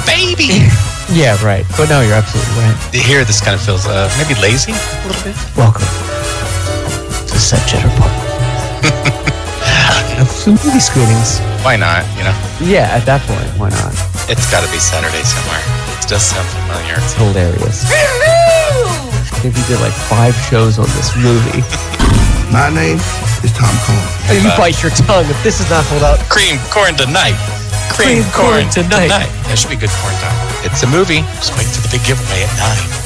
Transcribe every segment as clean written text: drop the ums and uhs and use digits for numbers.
baby. Yeah, right. But no, you're absolutely right. Here, this kind of feels maybe lazy a little bit. Welcome to Set Cheddar Park. Some movie screenings. Why not? You know, Yeah, at that point, why not? it's got to be Saturday somewhere. It does sound familiar. It's hilarious. I think we did like 5 shows on this movie. My name is Tom Cohen. You bite your tongue if this is not hold out. Cream corn tonight. Cream corn tonight. That should be good corn time. It's a movie. Just wait for the big giveaway at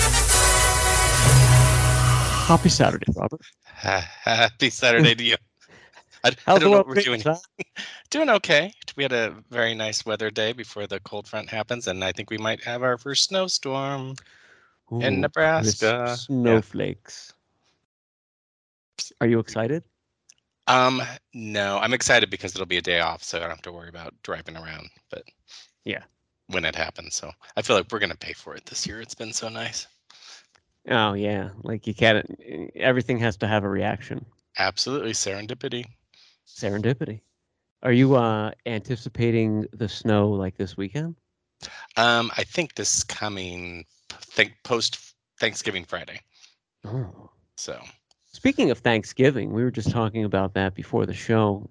9. Happy Saturday, Robert. Happy Saturday to you. I How's don't the know world what we're doing. treating us, huh? Doing okay. We had a very nice weather day before the cold front happens, and I think we might have our first snowstorm in Ooh, Nebraska. Chris Snowflakes. Are you excited? No, I'm excited because it'll be a day off, so I don't have to worry about driving around. But Yeah. when it happens, so I feel like we're gonna pay for it this year. It's been so nice. Oh yeah, like you can't. Everything has to have a reaction. Absolutely serendipity. Serendipity. Are you anticipating the snow like this weekend? I think this coming post Thanksgiving Friday. Oh. So Speaking of Thanksgiving, we were just talking about that before the show.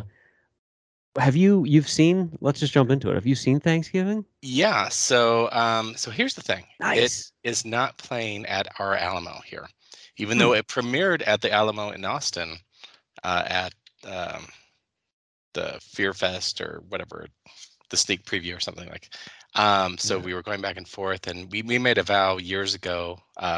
Have you've seen? Let's just jump into it. Have you seen Thanksgiving? yeah, so here's the thing. Nice. It is not playing at our Alamo here, even though it premiered at the Alamo in Austin at the Fear Fest or whatever, the sneak preview or something like. So we were going back and forth, and we made a vow years ago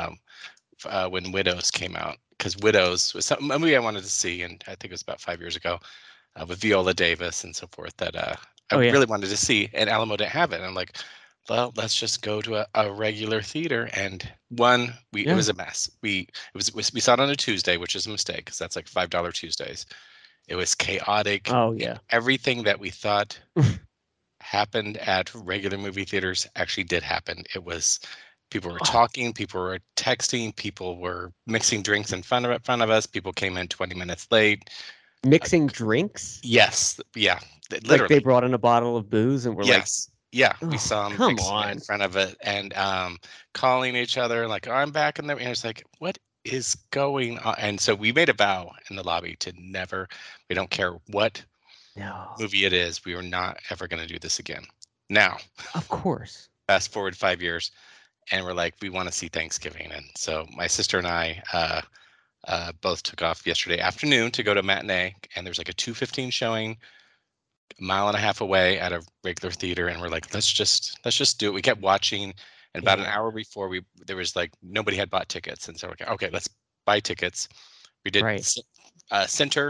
when Widows came out, because Widows was a movie I wanted to see, and I think it was about 5 years ago with Viola Davis and so forth that I really wanted to see, and Alamo didn't have it. And I'm like, well, let's just go to a regular theater. And it was a mess. We saw it on a Tuesday, which is a mistake because that's like $5 Tuesdays. It was chaotic. Oh yeah. Everything that we thought happened at regular movie theaters actually did happen. It was people were talking, people were texting, people were mixing drinks in front of us. People came in 20 minutes late. Mixing drinks? Yes. Yeah. Literally. Like they brought in a bottle of booze and we're yeah, we saw them come mixing on. in front of it and calling each other like, oh, I'm back in there. And it's like, what is going on? And so we made a vow in the lobby to never, we don't care what movie it is, we are not ever going to do this again. Now, of course, fast forward 5 years, and we're like, we want to see Thanksgiving. And so my sister and I both took off yesterday afternoon to go to a matinee, and there's like a 2:15 showing a mile and a half away at a regular theater, and we're like, let's just do it. We kept watching, and about an hour before there was like nobody had bought tickets, and so we're like, okay, let's buy tickets. We did center,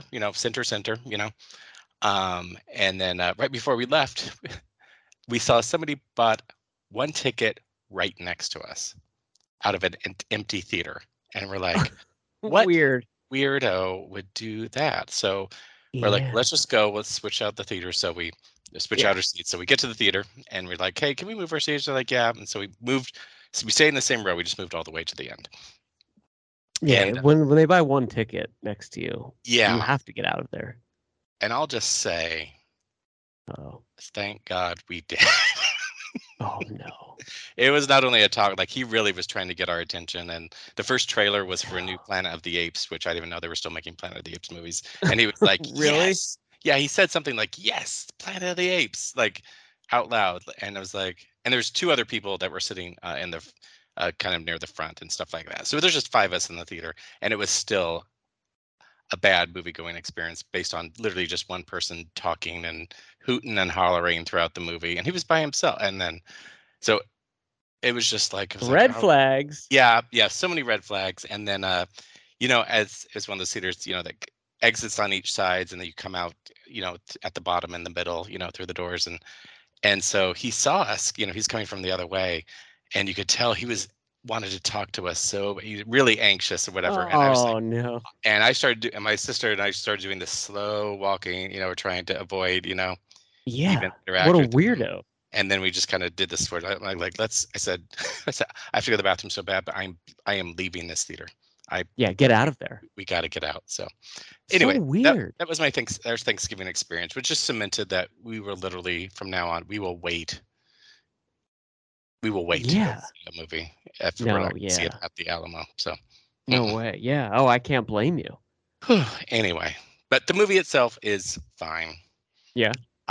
and then right before we left, we saw somebody bought one ticket right next to us out of an empty theater, and we're like, what weirdo would do that? So we're like, let's just go. Let's switch out the theater. So we switch out our seats. So we get to the theater, and we're like, hey, can we move our seats? They're like, yeah. And so we moved. So we stayed in the same row. We just moved all the way to the end. Yeah, and when they buy one ticket next to you, you have to get out of there. And I'll just say, thank God we did. Oh no! It was not only a talk; like he really was trying to get our attention. And the first trailer was for a new Planet of the Apes, which I didn't even know they were still making Planet of the Apes movies. And he was like, "Really? Yes. Yeah." He said something like, "Yes, Planet of the Apes," like out loud. And I was like, and there's 2 other people that were sitting in the kind of near the front and stuff like that. So there's just 5 of us in the theater, and it was still a bad movie going experience based on literally just one person talking and hooting and hollering throughout the movie, and he was by himself. And then so it was just like red flags. Yeah, so many red flags. And then as one of those theaters, that exits on each sides, and then you come out, at the bottom in the middle, through the doors, and so he saw us, he's coming from the other way, and you could tell he wanted to talk to us, so he's really anxious or whatever. And I was like, no. And and my sister and I started doing this slow walking, trying to avoid, even interact what a with weirdo. him. And then we just kind of did this sort of like, I said, I have to go to the bathroom so bad, but I am leaving this theater. Get out of there. We got to get out. So anyway, so weird. That was my Thanksgiving experience, which just cemented that we were literally, from now on, we will wait we will wait to go Yeah. see a movie if we're No, not going to see it yeah. at the Alamo. So No way. Yeah. Oh, I can't blame you. anyway, but the movie itself is fine. Yeah.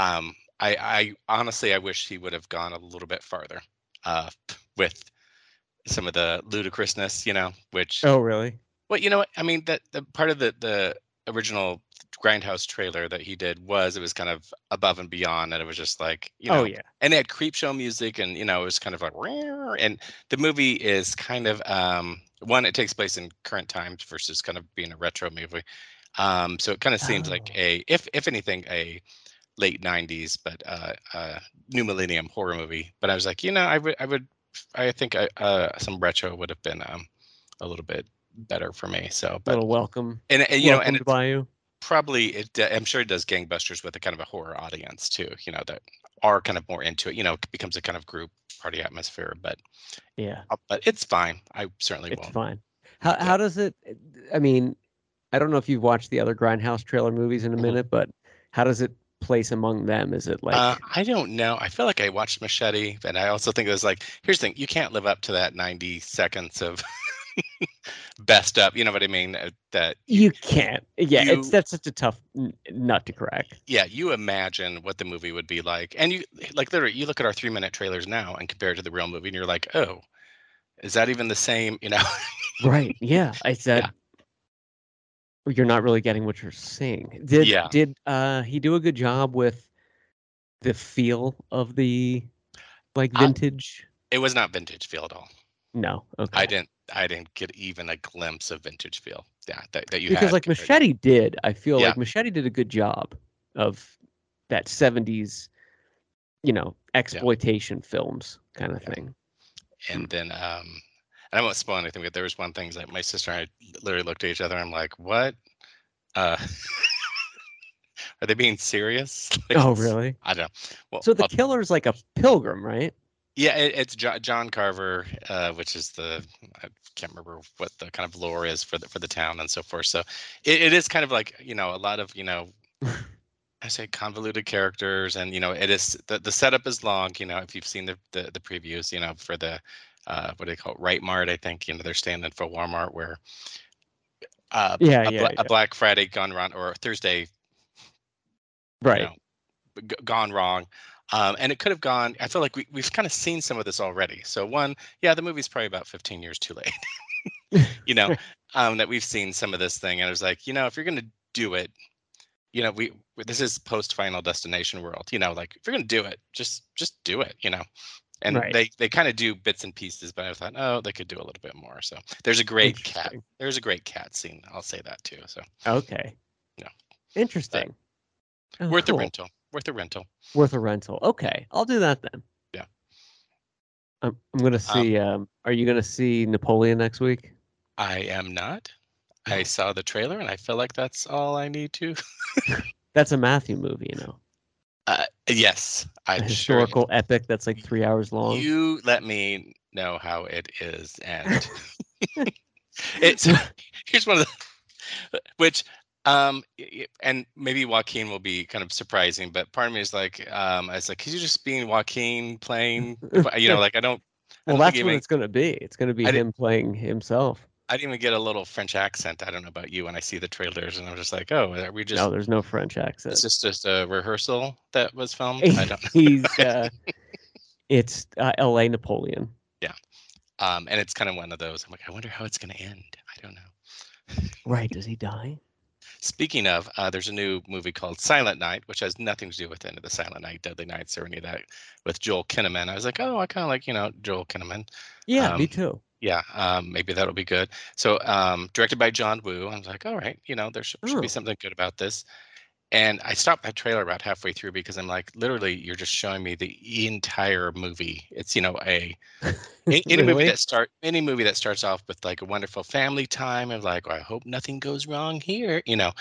I honestly I wish he would have gone a little bit farther with some of the ludicrousness, which Oh, really? well, you know what? I mean, that the part of the original Grindhouse trailer that he did it was kind of above and beyond, and it was just like, Oh, yeah. and they had creep show music, and it was kind of like, "Rear," and the movie is kind of one, it takes place in current times versus kind of being a retro movie, so it kind of seems like Oh. if anything, a late '90s, but new millennium horror movie. But I was like, I think some retro would have been a little bit better for me. So, A but little welcome. and and Welcomed it's by you. probably I'm sure it does gangbusters with a kind of a horror audience too. That are kind of more into it. It becomes a kind of group party atmosphere. Yeah. But it's fine. I certainly It's won't. fine. How does it? I mean, I don't know if you've watched the other Grindhouse trailer movies in a Mhm. minute, but how does it place among them? Is it like? I don't know. I feel like I watched Machete, but I also think it was like, here's the thing: you can't live up to that 90 seconds of best up. You know what I mean? That You can't. Yeah, you- that's such a tough nut to crack. yeah, you imagine what the movie would be like, and you like literally you look at our 3-minute trailers now and compare it to the real movie, and you're like, oh, is that even the same? Right. Yeah. I said you're not really getting what you're seeing. Did Yeah. did he do a good job with the feel of the vintage? It was not vintage feel at all. No. Okay. I didn't get even a glimpse of vintage feel. Yeah, that you Because had like compared to- Machete did. I feel Yeah. like Machete did a good job of that 70s, exploitation films kind of Yeah. thing. And then and I won't spoil anything, but there was one thing that my sister and I literally looked at each other and I'm like, what? Are they being serious? Like, Oh, really? I don't know. Well, So the killer's like a pilgrim, right? yeah, it's John Carver, which is I can't remember what the kind of lore is for the town and so forth. So it is kind of like a lot of I say convoluted characters, and it is the setup is long. If you've seen the previews, for the what do they call it, Right Mart, I think they're standing for Walmart, where a Black Friday gone wrong, or Thursday, right, gone wrong. And it could have gone. I feel like we've kind of seen some of this already. So the movie's probably about 15 years too late. That we've seen some of this thing, and I was like, if you're gonna do it, this is post Final Destination world. Like if you're gonna do it, just do it. And right. they kind of do bits and pieces, but I thought, oh, they could do a little bit more. So there's a great cat. There's a great cat scene. I'll say that too. So okay, interesting. Worth a rental. Worth a rental. Worth a rental. Okay, I'll do that then. Yeah. I'm gonna see. Are you gonna see Napoleon next week? I am not. I saw the trailer and I feel like that's all I need to. That's a Matthew movie, Yes, a historical epic that's like 3 hours long. You let me know how it is, and it's here's one of the which and maybe Joaquin will be kind of surprising, but part of me is like I was like, is he just being Joaquin playing? Like I don't. Well, that's what it's gonna be. It's gonna be him playing himself. I didn't even get a little French accent. I don't know about you when I see the trailers, and I'm just like, oh, are we just? No, there's no French accent. It's just a rehearsal that was filmed. I don't know. He's it's L.A. Napoleon. Yeah, and it's kind of one of those. I'm like, I wonder how it's gonna end. I don't know. Right? Does he die? Speaking of, there's a new movie called Silent Night, which has nothing to do with any of the Silent Night, Deadly Nights, or any of that, with Joel Kinnaman. I was like, oh, I kind of like Joel Kinnaman. Yeah, me too. Yeah, maybe that'll be good. So, directed by John Woo. I was like, all right, there should be something good about this. And I stopped that trailer about halfway through because I'm like, literally, you're just showing me the entire movie. It's any movie that starts off with like a wonderful family time and like, I hope nothing goes wrong here.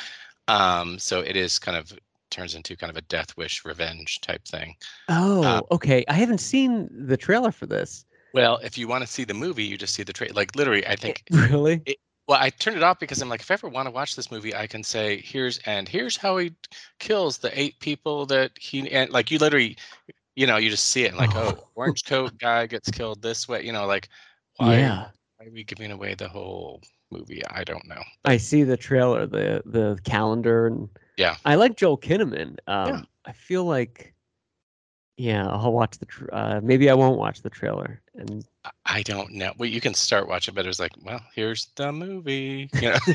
So it is kind of turns into kind of a death wish revenge type thing. Oh, okay. I haven't seen the trailer for this. Well, if you want to see the movie, you just see the trailer. Like literally, I think. Really? Well, I turned it off because I'm like, if I ever want to watch this movie, I can say, here's how he kills the 8 people that he, and like you literally, you just see it like, Oh. oh, orange coat guy gets killed this way. Like, Yeah. why are we giving away the whole movie? I don't know. I see the trailer, the calendar, and Yeah. I like Joel Kinnaman. Yeah. I feel like, yeah, I'll watch maybe I won't watch the trailer. And I don't know. Well, you can start watching, but it's like, well, here's the movie.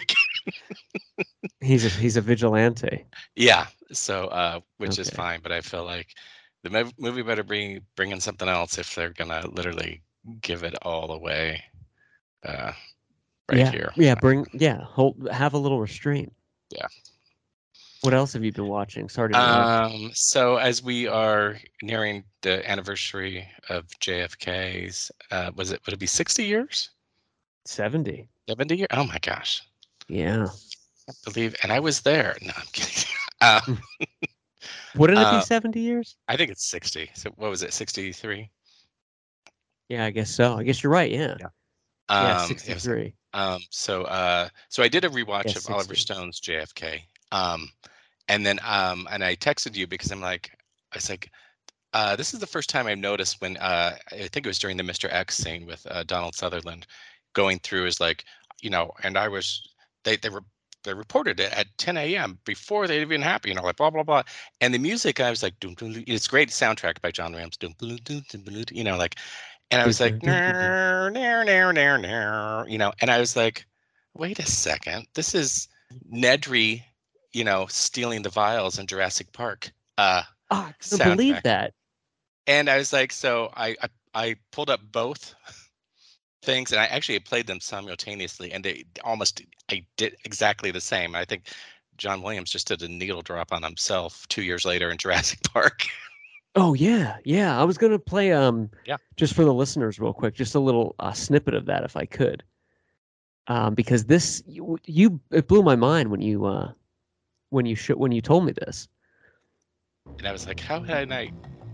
he's a vigilante. Yeah. So, which is Okay. fine, but I feel like the movie better bring in something else if they're gonna literally give it all away. Right Yeah. here. Yeah, have a little restraint. Yeah. What else have you been watching? Sorry to interrupt. So as we are nearing the anniversary of JFK's, would it be 60 years? 70. 70 years? Oh my gosh. Yeah. I believe, and I was there. No, I'm kidding. Wouldn't it be 70 years? I think it's 60. So what was it, 63? Yeah, I guess so. I guess you're right. Yeah. Yeah, 63. So I did a rewatch Yeah, of Oliver 60s. Stone's JFK. And then and I texted you because I was like, this is the first time I've noticed when I think it was during the Mr. X scene with Donald Sutherland going through is like, and I was they reported it at 10 a.m. before they even happened, like blah blah blah. And the music, I was like, dum, dum, dum, it's great soundtrack by John Williams, dum, dum, dum, dum, dum, like, and I was like, and I was like, wait a second, this is Nedry, stealing the vials in Jurassic Park. I couldn't believe that. And I was like, so I pulled up both things, and I actually played them simultaneously, and I did exactly the same. I think John Williams just did a needle drop on himself 2 years later in Jurassic Park. Oh yeah, yeah. I was gonna play just for the listeners real quick, just a little snippet of that if I could, because this it blew my mind when you told me this. And I was like, how had I not?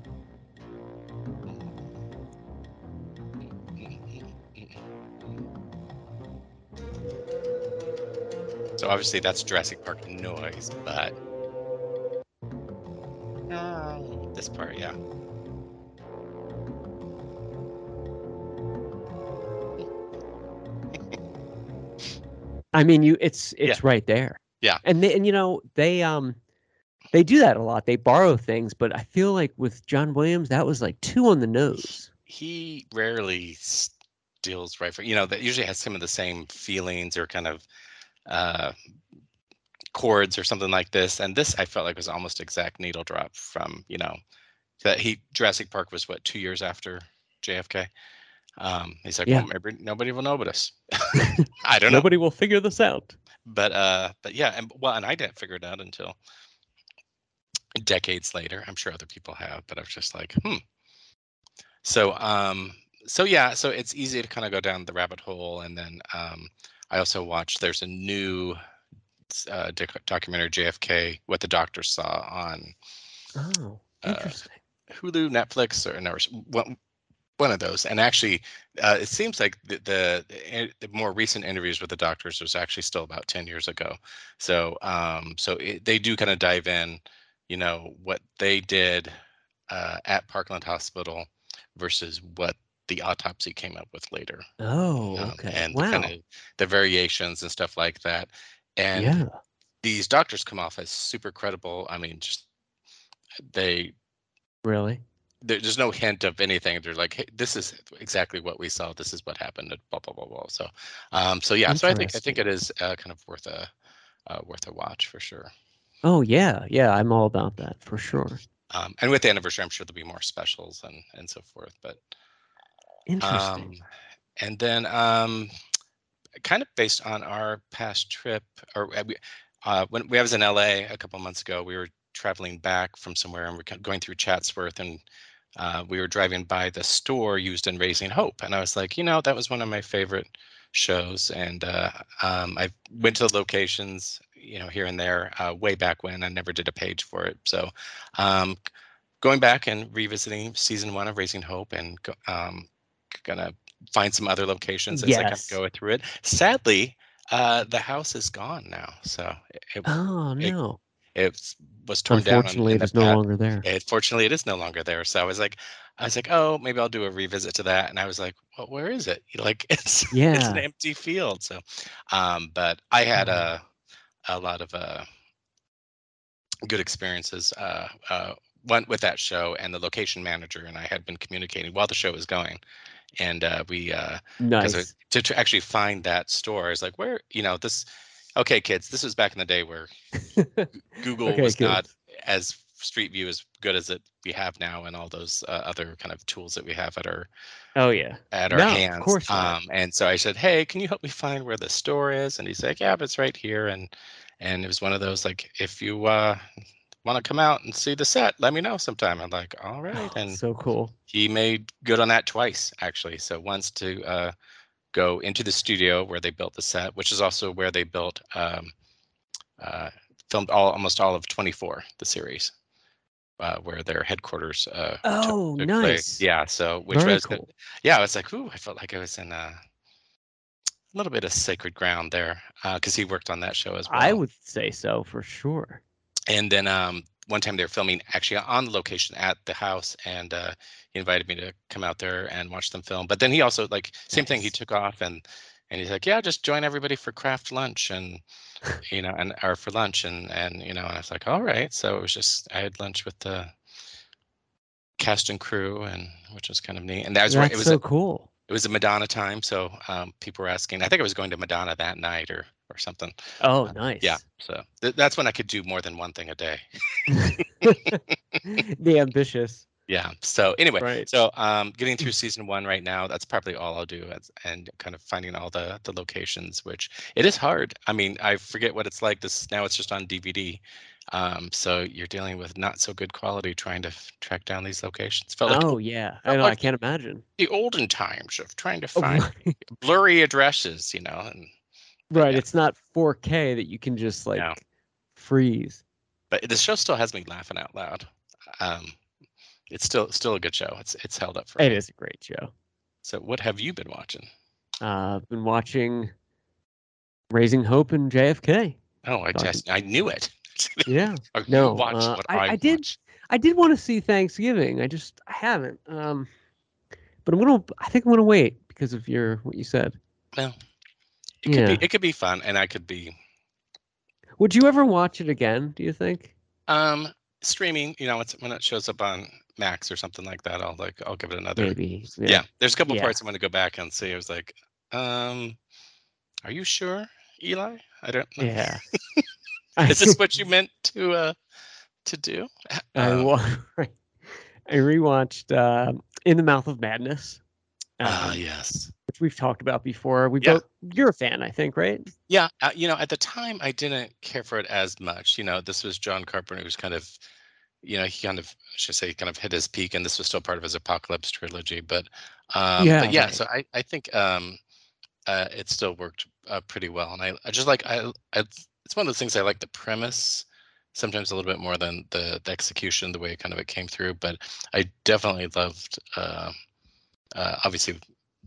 So obviously that's Jurassic Park noise, but this part, yeah. I mean, it's right there. Yeah. And they do that a lot. They borrow things, but I feel like with John Williams, that was like too on the nose. He rarely steals right from, that usually has some of the same feelings or kind of chords or something like this. And this I felt like was almost exact needle drop from, that Jurassic Park was what, 2 years after JFK. He's like, well, maybe nobody will know but us. I don't know. Nobody will figure this out. But yeah, and I didn't figure it out until decades later. I'm sure other people have, but I was just like, So yeah, so it's easy to kind of go down the rabbit hole. And then I also watched, there's a new documentary, JFK, What the Doctor Saw, on interesting. Hulu, Netflix, or one of those. And actually, it seems like the more recent interviews with the doctors was actually still about 10 years ago. So they do kind of dive in, what they did at Parkland Hospital versus what the autopsy came up with later. Okay. And wow. kind of the variations and stuff like that. And these doctors come off as super credible. I mean, just really, there's no hint of anything. They're like, hey, this is exactly what we saw. This is what happened. Blah blah blah blah. So, yeah. So I think it is kind of worth a watch for sure. Oh yeah, I'm all about that for sure. And with the anniversary, I'm sure there'll be more specials and so forth. But interesting. And then kind of based on our past trip, or when I was in LA a couple months ago, we were traveling back from somewhere, and we're going through Chatsworth, and we were driving by the store used in Raising Hope, and I was like, that was one of my favorite shows, and I went to the locations, here and there, way back when. I never did a page for it, so going back and revisiting season 1 of Raising Hope, and gonna find some other locations as I kind of go through it. Sadly, the house is gone now, so no. it was torn down. Unfortunately, it is no longer there. Fortunately, it is no longer there. So I was like, oh, maybe I'll do a revisit to that. And I was like, well, where is it? Like, it's an empty field. So, but I had a lot of good experiences. Went with that show, and the location manager and I had been communicating while the show was going, and we nice to actually find that store. I was like, where, this. Okay, kids, this was back in the day where Google was not as Street View as good as we have now, and all those other kind of tools that we have at our hands. Of course. And so I said, hey, can you help me find where the store is? And he's like, yeah, but it's right here. And it was one of those, like, if you want to come out and see the set, let me know sometime. I'm like, all right. And so cool. He made good on that twice, actually. So once to go into the studio where they built the set, which is also where they built filmed almost all of 24, the series, where their headquarters took nice place. Yeah, so which Very was cool. Yeah, I was like, ooh, I felt like I was in a little bit of sacred ground there, because he worked on that show as well. I would say so, for sure. And then one time they were filming actually on the location at the house, and he invited me to come out there and watch them film. But then he also, like, same thing, he took off and he's like, yeah, just join everybody for craft lunch, and or for lunch, and and I was like, all right. So it was just, I had lunch with the cast and crew, and which was kind of neat. And that's where it was so cool. It was a Madonna time, so people were asking. I think I was going to Madonna that night or something. Oh, nice. Yeah, so that's when I could do more than one thing a day. The ambitious. Yeah. So anyway, right. So getting through season 1 right now, that's probably all I'll do, and kind of finding all the locations, which it is hard. I mean, I forget what it's like. Now it's just on DVD. So you're dealing with not so good quality trying to track down these locations. Yeah. I know, I can't imagine. The olden times of trying to find blurry addresses, and right. Yeah. It's not 4K that you can just freeze. But the show still has me laughing out loud. It's still a good show. It's held up for me. It is a great show. So what have you been watching? I've been watching Raising Hope and JFK. Oh, I knew it. Yeah. No. Watched what I did. I did want to see Thanksgiving. I haven't. But I think I'm gonna wait because of what you said. Well, it could be fun, and I could be. Would you ever watch it again, do you think? Streaming, when it shows up on Max or something like that, I'll give it another. Maybe. Yeah. There's a couple parts I'm going to go back and see. I was like, are you sure, Eli? I don't know. Yeah. Is this what you meant to do? I rewatched In the Mouth of Madness. Yes. Which we've talked about before. You're a fan, I think, right? Yeah. At the time, I didn't care for it as much. This was John Carpenter, who's kind of, he kind of, kind of hit his peak, and this was still part of his Apocalypse trilogy. But right. So I think it still worked pretty well, and I just it's one of those things I like the premise sometimes a little bit more than the execution, the way it came through. But I definitely loved obviously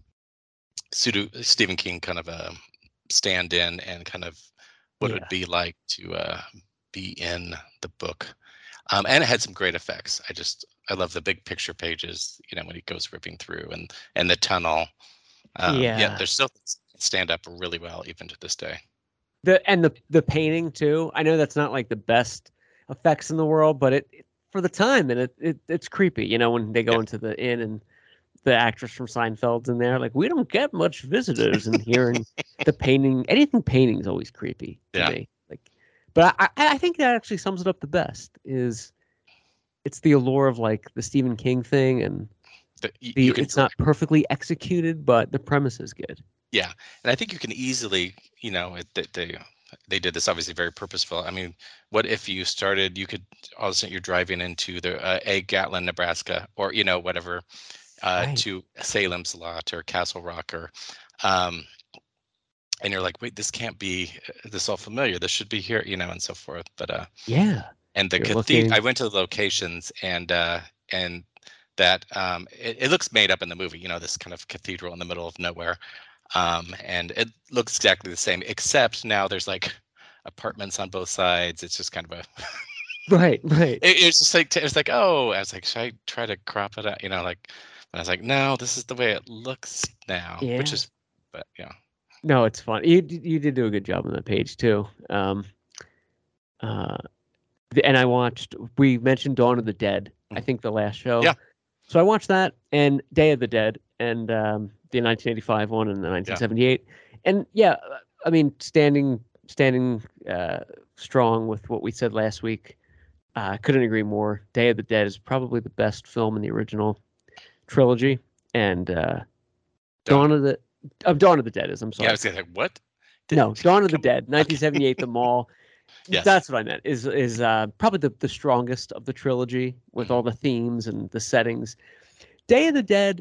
Stephen King kind of a stand-in, and kind of what it would be like to be in the book. And it had some great effects. I love the big picture pages, when he goes ripping through, and the tunnel. There's still stand up really well even to this day. The painting too. I know that's not like the best effects in the world, but it for the time, and it's creepy. When they go into the inn and the actress from Seinfeld's in there, like, we don't get much visitors, and hearing the painting, anything painting is always creepy to me. But I think that actually sums it up the best. It's the allure of like the Stephen King thing, and it's not perfectly executed, but the premise is good. Yeah, and I think you can easily, they did this obviously very purposeful. I mean, what if you could all of a sudden you're driving into the Gatlin, Nebraska, or whatever, to Salem's Lot or Castle Rock, or and you're like, wait, this can't be this all familiar. This should be here, and so forth. But and the cathedral. I went to the locations, and that it looks made up in the movie. This kind of cathedral in the middle of nowhere. And it looks exactly the same, except now there's like apartments on both sides. It's just kind of a right. It's just like it's like, oh, I was like, should I try to crop it out? Like, and I was like, no, this is the way it looks now, which is, but yeah. No, it's fun. You did do a good job on that page too. And I watched. We mentioned Dawn of the Dead. I think the last show. Yeah. So I watched that and Day of the Dead and the 1985 one and the 1978. And I mean, standing strong with what we said last week. Couldn't agree more. Day of the Dead is probably the best film in the original trilogy, and Dawn of the Dead is. I'm sorry. Yeah, I was gonna say what? No, Dawn of the Dead, 1978, The Mall. Yes. That's what I meant. Is probably the strongest of the trilogy with all the themes and the settings. Day of the Dead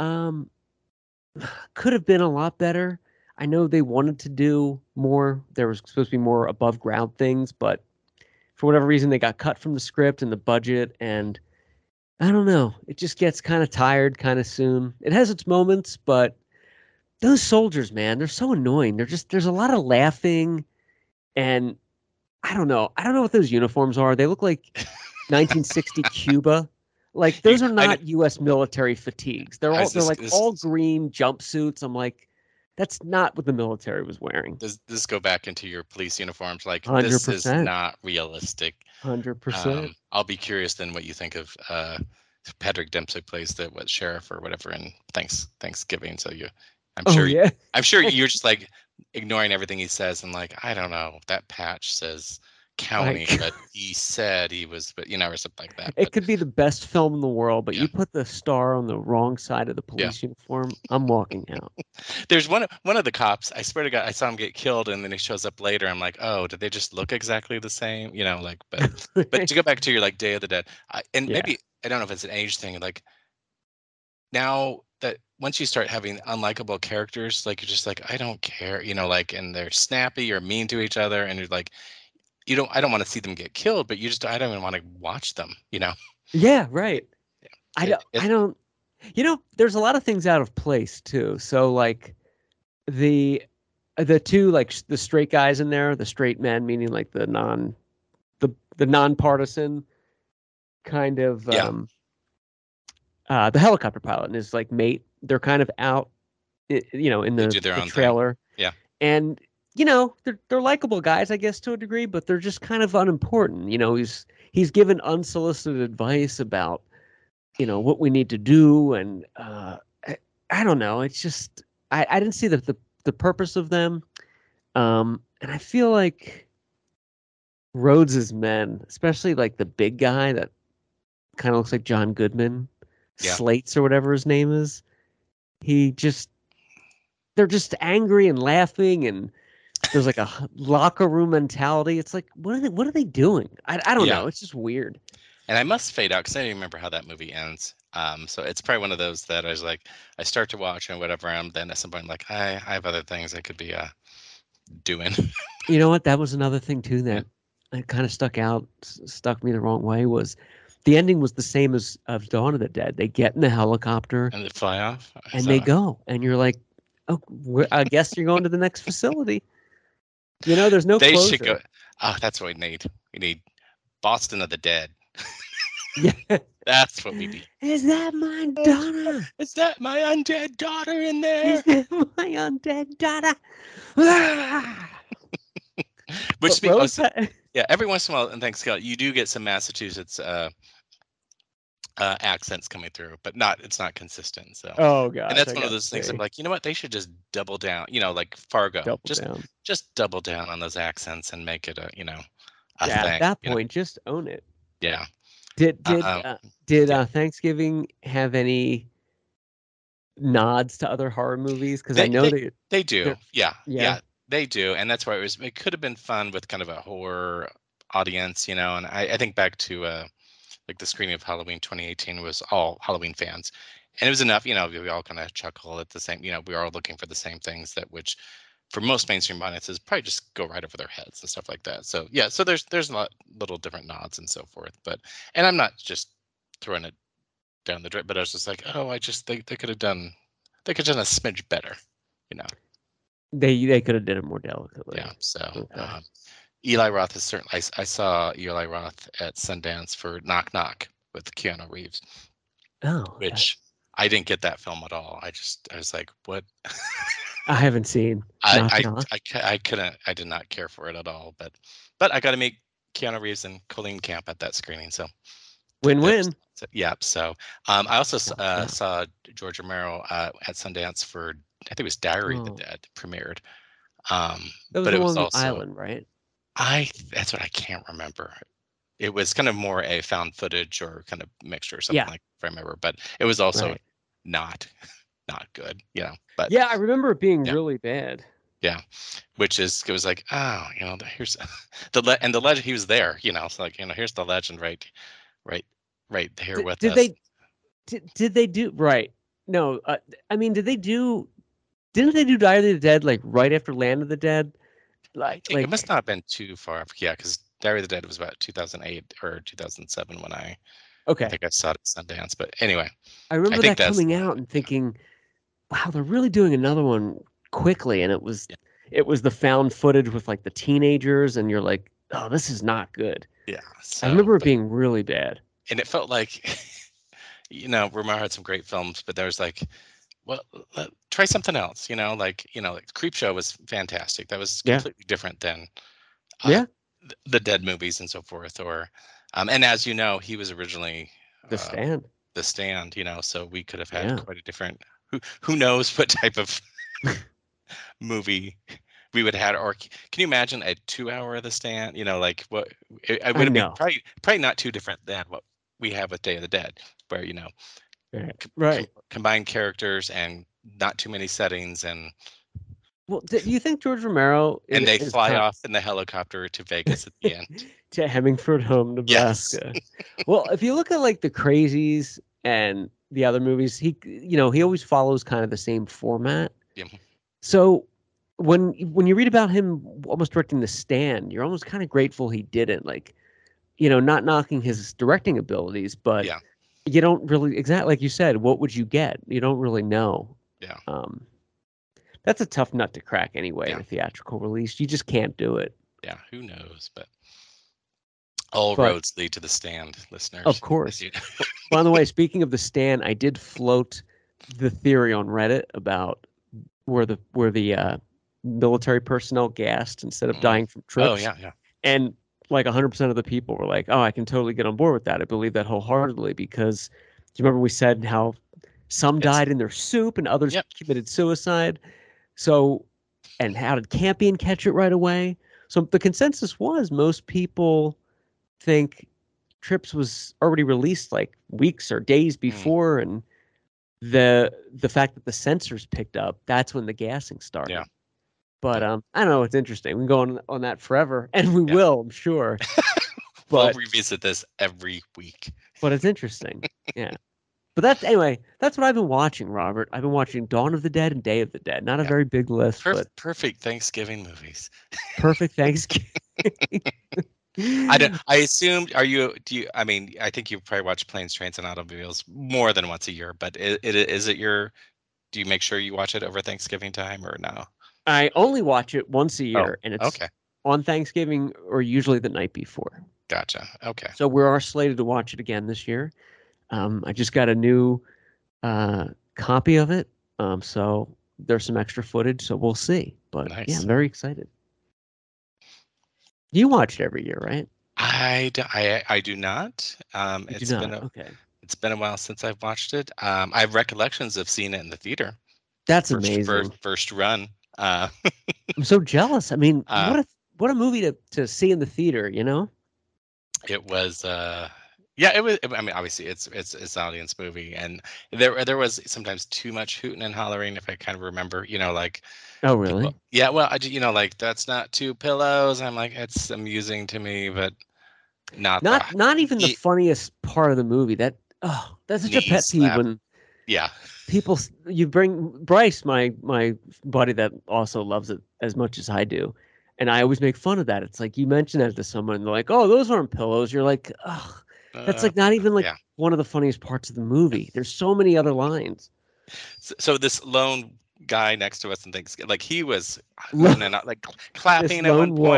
could have been a lot better. I know they wanted to do more. There was supposed to be more above ground things, but for whatever reason, they got cut from the script and the budget, and I don't know. It just gets kind of tired kind of soon. It has its moments, but those soldiers, man, they're so annoying. There's a lot of laughing, and I don't know. I don't know what those uniforms are. They look like 1960 Cuba. Like those are not U.S. military fatigues. They're all green jumpsuits. I'm like, that's not what the military was wearing. Does this go back into your police uniforms? Like 100%. This is not realistic. 100%. I'll be curious then what you think of Patrick Dempsey plays the sheriff or whatever in Thanksgiving. So I'm sure you're just like ignoring everything he says and like, I don't know, that patch says county, but he said he was, but or something like that. It could be the best film in the world, but you put the star on the wrong side of the police uniform, I'm walking out. There's one of the cops, I swear to God, I saw him get killed and then he shows up later. I'm like, oh, did they just look exactly the same? But to go back to your like Day of the Dead, maybe, I don't know if it's an age thing, like now that once you start having unlikable characters, like you're just like, I don't care, like, and they're snappy or mean to each other, and you're like, I don't want to see them get killed, but I don't even want to watch them, Yeah, right. I don't, there's a lot of things out of place too. So like the two, like the straight guys in there, the straight men, meaning like the nonpartisan kind of, the helicopter pilot and his like mate, they're kind of out, in the trailer. Yeah. And they're likable guys, I guess, to a degree, but they're just kind of unimportant. He's given unsolicited advice about, what we need to do, and I don't know. It's just I didn't see the purpose of them, and I feel like Rhodes's men, especially like the big guy that kind of looks like John Goodman, Slates or whatever his name is. They're just angry and laughing and. There's like a locker room mentality. It's like, what are they doing? I don't know. It's just weird. And I must fade out because I don't even remember how that movie ends. So it's probably one of those that I was like, I start to watch and whatever. And then at some point, I'm like, I have other things I could be doing. You know what? That was another thing too that kind of stuck me the wrong way. Was the ending was the same as of Dawn of the Dead. They get in the helicopter and they fly off, and they go, and you're like, oh, I guess you're going to the next facility. There's no closure. Should go. Oh, that's what we need. We need Boston of the Dead. Yeah. That's what we need. Is that my daughter? Is that my undead daughter in there? Is that my undead daughter? Which every once in a while, and thanks God, you do get some Massachusetts accents coming through, but it's not consistent. So God, and that's one of those things I'm like, you know what, they should just double down, like Fargo, just double down on those accents and make it a thing, at that point just own it. Yeah. Did Thanksgiving have any nods to other horror movies? Because I know they do. Yeah, they do, and that's why it could have been fun with kind of a horror audience, and I think back to like the screening of Halloween 2018 was all Halloween fans. And it was enough, we all kind of chuckle at the same, we were all looking for the same things which for most mainstream audiences probably just go right over their heads and stuff like that. So so there's a lot little different nods and so forth. And I'm not just throwing it down the drip, but I was just like, oh, they could have done a smidge better, They could have did it more delicately. Yeah. So Eli Roth is certainly. I saw Eli Roth at Sundance for Knock Knock with Keanu Reeves. Oh, which I didn't get that film at all. I was like, what? I haven't seen. I couldn't. I did not care for it at all. But I got to meet Keanu Reeves and Colleen Camp at that screening. So win-win. Yeah. So I also saw George Romero at Sundance for, I think it was Diary of the Dead premiered. That was but the it was one on also the island, right? That's what I can't remember. It was kind of more a found footage or kind of mixture or something like, if I remember. But it was also not good, But yeah, I remember it being really bad. Yeah, it was like, oh, here's the legend. He was there, It's like, here's the legend, right here with us. Did they do right? No, I mean, didn't they do Diary of the Dead like right after Land of the Dead? Like it must not have been too far. Yeah, because Diary of the Dead was about 2008 or 2007 when I think I saw it at Sundance. But anyway, I remember that coming out and thinking, wow, they're really doing another one quickly. And it was the found footage with like the teenagers, and you're like, oh, this is not good. Yeah. I remember it being really bad. And it felt like, Romero had some great films, but there was like, well, try something else, like Creepshow was fantastic. That was completely different than the Dead movies and so forth. Or, and as you know, he was originally The Stand. The Stand, so we could have had quite a different. Who knows what type of movie we would have had? Or can you imagine a 2-hour The Stand? Like what? It would have been probably not too different than what we have with Day of the Dead, where combined characters and not too many settings. And well, do you think George Romero and they fly off in the helicopter to Vegas at the end to Hemingford Home, Nebraska? Yes. Well, if you look at like The Crazies and the other movies, he always follows kind of the same format. Yeah. So when you read about him almost directing The Stand, you're almost kind of grateful he didn't. Like, not knocking his directing abilities, but you don't really exactly like you said. What would you get? You don't really know. Yeah. That's a tough nut to crack anyway. A theatrical release, you just can't do it. Yeah. Who knows? But all roads lead to The Stand, listeners. Of course. By the way, speaking of The Stand, I did float the theory on Reddit about where the military personnel gassed instead of dying from trips. Oh yeah. And like 100% of the people were like, "Oh, I can totally get on board with that. I believe that wholeheartedly." Because do you remember we said how some died in their soup and others committed suicide? So, and how did Campion catch it right away? So the consensus was most people think Trips was already released like weeks or days before, and the fact that the sensors picked up, that's when the gassing started. Yeah. But I don't know. It's interesting. We can go on that forever, and we will, I'm sure. We'll revisit this every week. But it's interesting. Yeah. But that's what I've been watching, Robert. I've been watching Dawn of the Dead and Day of the Dead. Not a very big list, but perfect Thanksgiving movies. Perfect Thanksgiving. I assumed. I mean, I think you probably watch Planes, Trains, and Automobiles more than once a year. But is it your? Do you make sure you watch it over Thanksgiving time or no? I only watch it once a year, and it's on Thanksgiving or usually the night before. Gotcha. Okay. So we are slated to watch it again this year. I just got a new copy of it, so there's some extra footage, so we'll see. But yeah, I'm very excited. You watch it every year, right? I do not. It's been a while since I've watched it. I have recollections of seeing it in the theater. That's amazing. First run. I'm so jealous. I mean, what a movie to see in the theater, It was it was. I mean, obviously it's an audience movie, and there was sometimes too much hooting and hollering, if I kind of remember, like. Oh really? People, well, like that's not two pillows. I'm like, it's amusing to me, but not even the funniest part of the movie. That's such a pet peeve when people, you bring Bryce, my buddy that also loves it as much as I do, and I always make fun of that. It's like you mention that to someone, and they're like, "Oh, those aren't pillows." You're like, "Ugh, that's like not even like one of the funniest parts of the movie." There's so many other lines. So this lone guy next to us and things like he was like clapping at one point.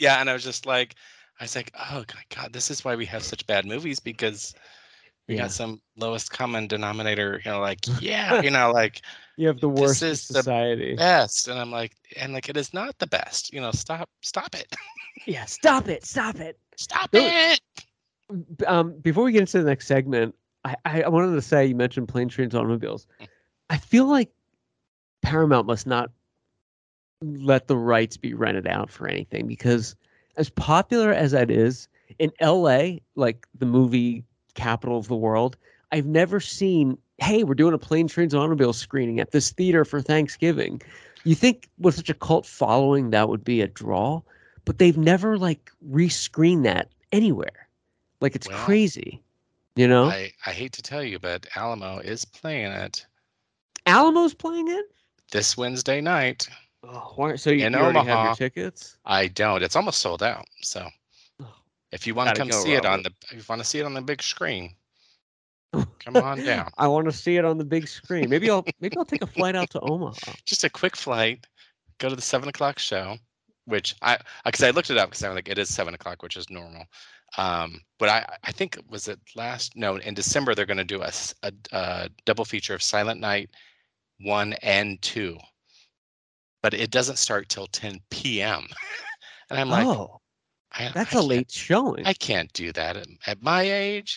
Yeah, and I was like, oh my God, this is why we have such bad movies, because we got some lowest common denominator, like, yeah, like you have the this worst of is the society. best. And I'm like, it is not the best, stop it. Yeah, stop it. Stop it. Before we get into the next segment, I wanted to say, you mentioned Planes, Trains, Automobiles. I feel like Paramount must not let the rights be rented out for anything, because as popular as that is in LA, like the movie capital of the world, I've never seen, hey, we're doing a Planes, Trains, Automobiles screening at this theater for Thanksgiving. You think with such a cult following that would be a draw, but they've never like rescreened that anywhere. Like, it's crazy, I hate to tell you, but Alamo is playing it. Alamo's playing it this Wednesday night. Oh, so you already have your tickets? I don't. It's almost sold out. So if you want to come see it if you want to see it on the big screen, come on down. I want to see it on the big screen. Maybe I'll take a flight out to Omaha. Just a quick flight. Go to the 7:00 show, which because I looked it up, because I'm like, it is 7:00, which is normal. But I think in December they're going to do a double feature of Silent Night 1 and 2, but it doesn't start till 10 p.m. And I'm like, oh, that's a late showing. I can't do that at my age.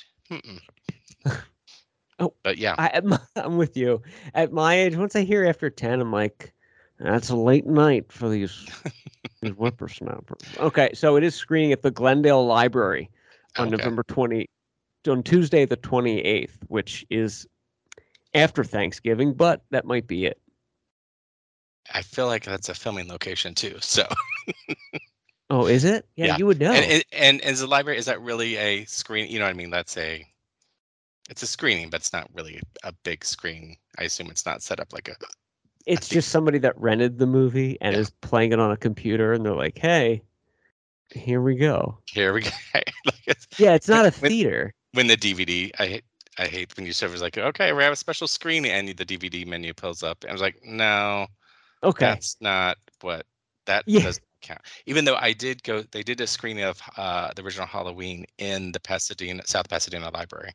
Oh, but yeah, I'm with you. At my age, once I hear after 10, I'm like, that's a late night for these whippersnappers. Okay, so it is screening at the Glendale Library on November 20, on Tuesday the 28th, which is after Thanksgiving, but that might be it. I feel like that's a filming location too. So. Oh, is it? Yeah, you would know. And is the library, is that really a screen? You know what I mean? It's a screening, but it's not really a big screen. I assume it's not set up like a. It's just somebody that rented the movie and is playing it on a computer, and they're like, "Hey, here we go." Here we go. It's not a theater. When the DVD, I hate when you serve is like, okay, we have a special screening, and the DVD menu pulls up, and I was like, no, that's not what that doesn't count. Even though they did a screening of the original Halloween in the South Pasadena Library.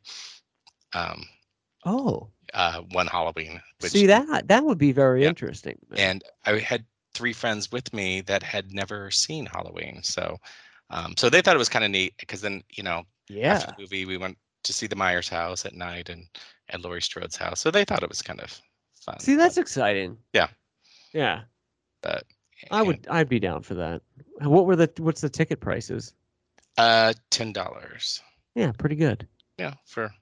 One Halloween. See, that would be very interesting. And I had 3 friends with me that had never seen Halloween, so they thought it was kind of neat, because then after the movie we went to see the Myers house at night and Laurie Strode's house, so they thought it was kind of fun. See, that's exciting. Yeah. But I'd be down for that. What's the ticket prices? $10. Yeah, pretty good. Yeah, for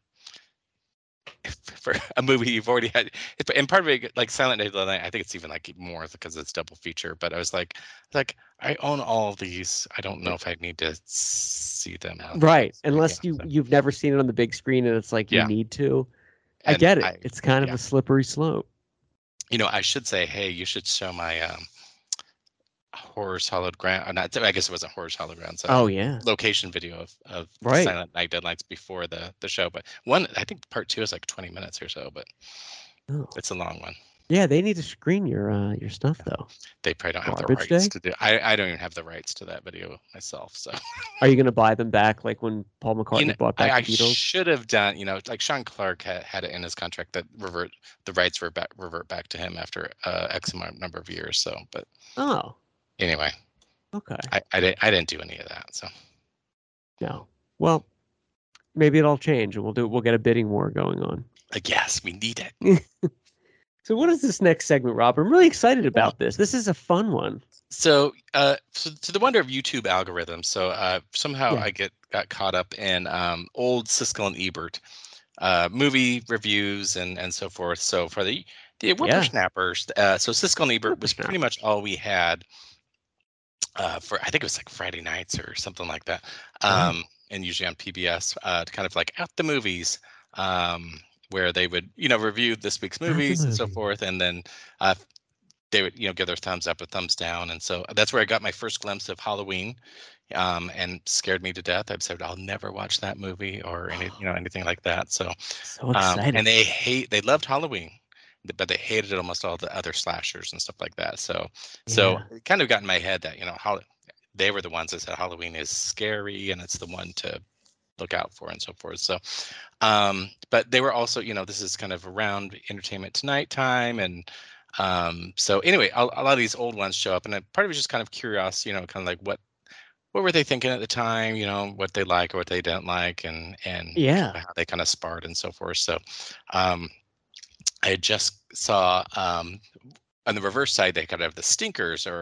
a movie you've already had, and part of it, like Silent Night, I think it's even like more because it's double feature. But I was like, I own all of these. I don't know if I need to see them. Right, unless you've never seen it on the big screen, and it's like you need to. I get it. It's kind of a slippery slope. I should say, hey, you should show my Horror's Hallowed Ground. I guess it wasn't Horror's Hallowed Ground. So location video of Silent Night Deadlines before the show. But I think part 2 is like 20 minutes or so, but it's a long one. Yeah, they need to screen your stuff though. They probably don't have the rights to do. I don't even have the rights to that video myself. So, are you going to buy them back, like when Paul McCartney bought back the Beatles? I should have done. Like Sean Clark had it in his contract that the rights revert back to him after X number of years. So, but anyway, okay. I didn't do any of that. So, no. Well, maybe it'll change, and we'll get a bidding war going on. Yes, we need it. So what is this next segment, Rob? I'm really excited about this. This is a fun one. So, to the wonder of YouTube algorithms, so somehow I got caught up in old Siskel and Ebert movie reviews and so forth. So for the Whippersnappers, so Siskel and Ebert was pretty much all we had for, I think it was like Friday nights or something like that, and usually on PBS, to kind of like at the movies. Where they would, review this week's movies and so forth, and then they would, give their thumbs up or thumbs down, and so that's where I got my first glimpse of Halloween, and scared me to death. I've said I'll never watch that movie or anything like that. So excited. And they loved Halloween, but they hated almost all the other slashers and stuff like that. So it kind of got in my head that they were the ones that said Halloween is scary and it's the one to look out for and so forth. So, but they were also, this is kind of around Entertainment Tonight time. And so anyway, a lot of these old ones show up, and part of it was just kind of curious, kind of like what were they thinking at the time, what they like or what they didn't like, and Yeah. how they kind of sparred and so forth. So I just saw on the reverse side, they kind of have the stinkers, or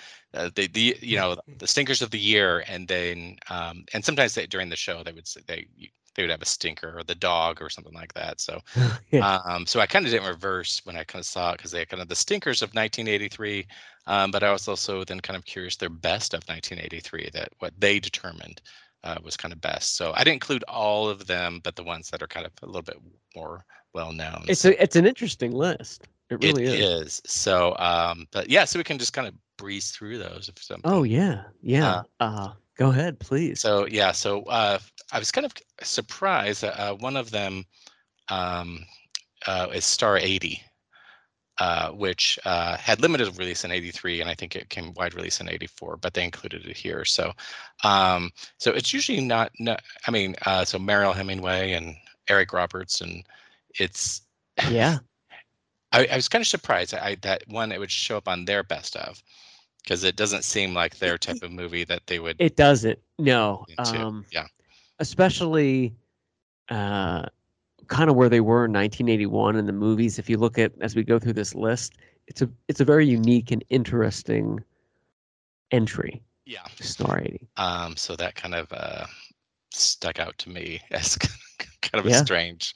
the stinkers of the year, and then and sometimes during the show they would say they would have a stinker or the dog or something like that. So so I kind of did in reverse when I kind of saw it, because they kind of the stinkers of 1983, but I was also then kind of curious their best of 1983, that what they determined was kind of best. So I didn't include all of them, but the ones that are kind of a little bit more well known. It's an interesting list. It really is. So but yeah, so we can just kind of breeze through those if something. Oh yeah. Go ahead, please. So yeah, so I was kind of surprised that one of them is Star 80, which had limited release in 83, and I think it came wide release in 84, but they included it here. So so it's usually not I mean, so Mariel Hemingway and Eric Roberts, and it's yeah. I was kind of surprised that one, it would show up on their best of, because it doesn't seem like their type of movie that they would. It doesn't. No. Yeah. Especially kind of where they were in 1981 in the movies. If you look at, as we go through this list, it's a very unique and interesting entry. Yeah. Star 80. So that kind of stuck out to me as kind of a strange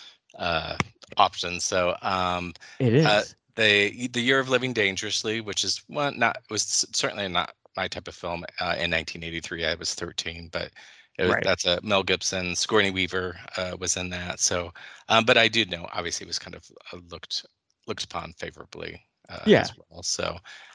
option. So it is the Year of Living Dangerously, which is was certainly not my type of film in 1983. I was 13, but that's a Mel Gibson. Sigourney Weaver was in that. So but I do know, obviously, it was kind of looked upon favorably as well. So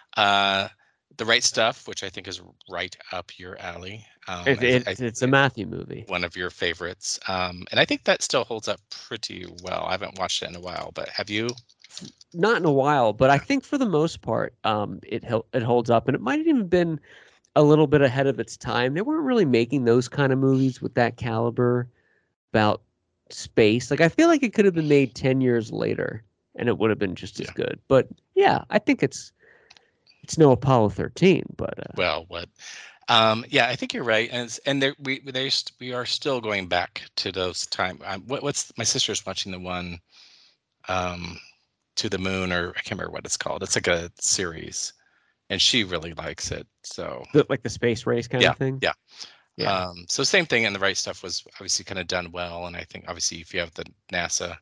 The Right Stuff, which I think is right up your alley. It's a Matthew movie. One of your favorites. And I think that still holds up pretty well. I haven't watched it in a while, but have you? Not in a while, but I think for the most part, it holds up, and it might have even been a little bit ahead of its time. They weren't really making those kind of movies with that caliber about space. Like, I feel like it could have been made 10 years later, and it would have been just as good. But yeah, I think it's no Apollo 13, but well, what? Yeah, I think you're right, and we are still going back to those time. What's my sister's watching the one, To the Moon, or I can't remember what it's called. It's like a series, and she really likes it. So like the space race kind of thing. Yeah. So same thing, and The Right Stuff was obviously kind of done well, and I think obviously if you have the NASA,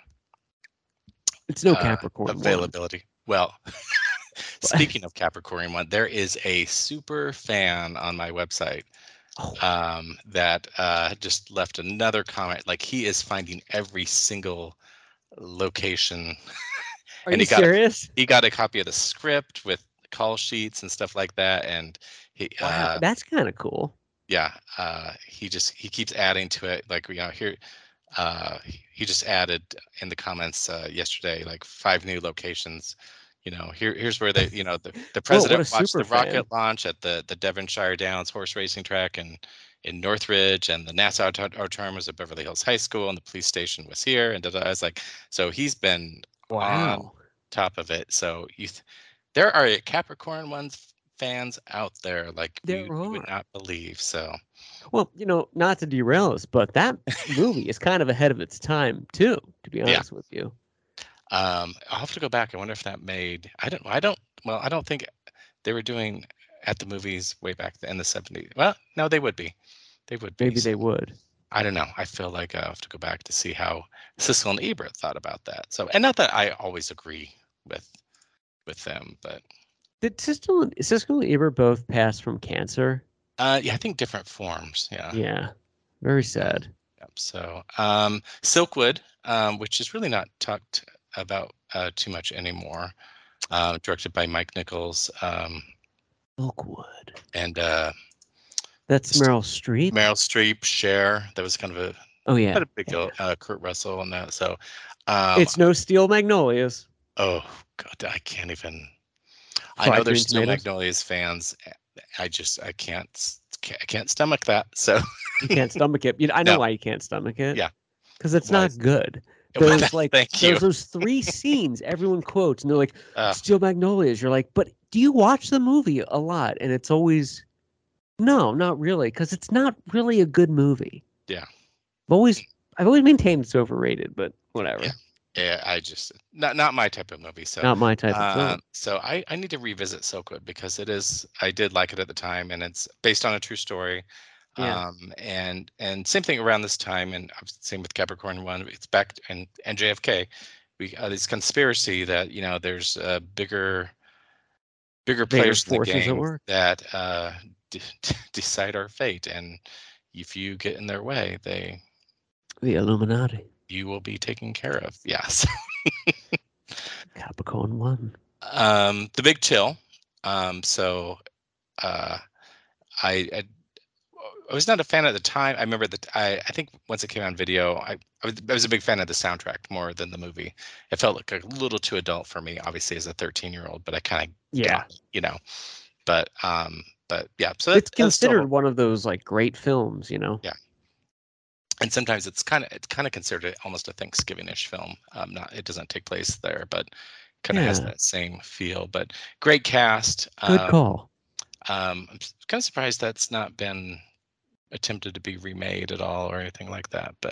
it's no Capricorn availability. Well. Speaking of Capricorn one, there is a super fan on my website that just left another comment. Like, he is finding every single location. Are you serious? He got a copy of the script with call sheets and stuff like that, and wow, that's kind of cool. Yeah, he keeps adding to it. Like, here. He just added in the comments yesterday like 5 new locations. Here's where they, the president watched the rocket launch at the Devonshire Downs horse racing track in Northridge, and the NASA auditorium was at Beverly Hills High School, and the police station was here. And I was like, so he's been on top of it. So there are Capricorn fans out there like you would not believe. So, well, not to derail us, but that movie is kind of ahead of its time too, to be honest with you. I'll have to go back. I wonder if that made. I don't think they were doing at the movies way back in the 70s. Well, no, they would be. Maybe they would. I don't know. I feel like I have to go back to see how Siskel and Ebert thought about that. So, and not that I always agree with them, but did Siskel and Ebert both pass from cancer? Yeah, I think different forms. Yeah. Yeah. Very sad. Yep. So, Silkwood, which is really not talked about too much anymore, directed by Mike Nichols. Silkwood. And that's Meryl Streep. Meryl Streep, Cher. That was kind of a big deal. Kurt Russell on that. So it's no Steel Magnolias. Oh God, I can't even. I know there's Steel Magnolias fans I can't stomach that. So you can't stomach it. I know No. why you can't stomach it. Yeah. Because it's Why not is- good. Well, There's like thank you. those 3 scenes everyone quotes, and they're like Uh, Steel Magnolias. You're like, but do you watch the movie a lot? And it's always no, not really, because it's not really a good movie. Yeah. I've always maintained it's overrated, but whatever. Yeah, I just not my type of movie. So Not my type of film. So I need to revisit Silkwood because I did like it at the time, and it's based on a true story. Yeah. And same thing around this time, and same with Capricorn 1. It's back and JFK. We this conspiracy that there's bigger players in the forces at game work. that decide our fate, and if you get in their way, The Illuminati. you will be taken care of. Yes. Capricorn 1. The Big Chill. So I was not a fan at the time. I remember that I think once it came on video, I was a big fan of the soundtrack more than the movie. It felt like a little too adult for me, obviously as a 13-year-old, but I kind of got it, But yeah, so it's considered one of those like great films, Yeah. And sometimes it's kind of considered almost a Thanksgiving-ish film. It doesn't take place there, but kind of has that same feel. But great cast. Good call. I'm kind of surprised that's not been attempted to be remade at all or anything like that. But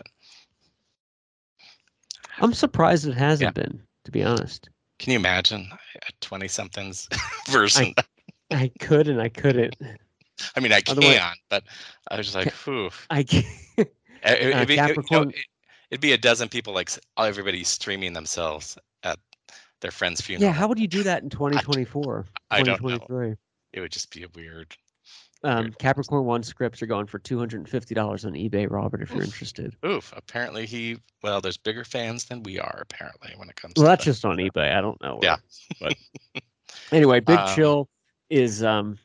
I'm surprised it hasn't been, to be honest. Can you imagine a 20-somethings version? I could and I couldn't. I mean, I can, but I was like, whew. I can't. It'd be a dozen people, like everybody streaming themselves at their friend's funeral. Yeah, how would you do that in 2024? I don't know. It would just be a weird. Capricorn 1 scripts are going for $250 on eBay, Robert, if you're interested. Oof. Apparently there's bigger fans than we are, apparently, when it comes to that's just on eBay. I don't know. Yeah. But anyway, Big Chill is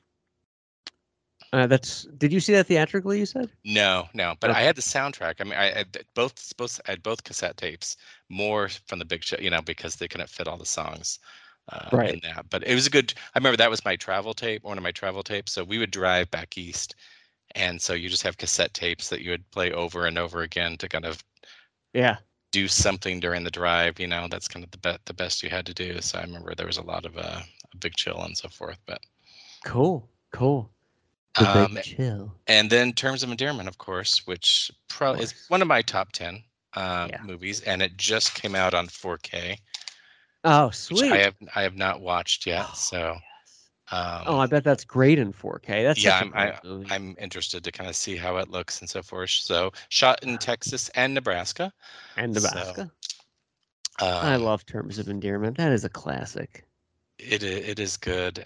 did you see that theatrically, you said? No, but I had the soundtrack. I mean, I had both cassette tapes, more from the Big Chill, because they couldn't fit all the songs in that. But it was a good, I remember that was my travel tape, one of my travel tapes. So we would drive back east, and so you just have cassette tapes that you would play over and over again to kind of do something during the drive. That's kind of the best you had to do. So I remember there was a lot of a Big Chill and so forth. But cool. The Big Chill. And then Terms of Endearment, of course, which is one of my top 10 movies, and it just came out on 4K. Oh, sweet! Which I have not watched yet. So, I bet that's great in 4K. That's I'm interested to kind of see how it looks and so forth. So, shot in Texas and Nebraska. So, I love Terms of Endearment. That is a classic. It is good.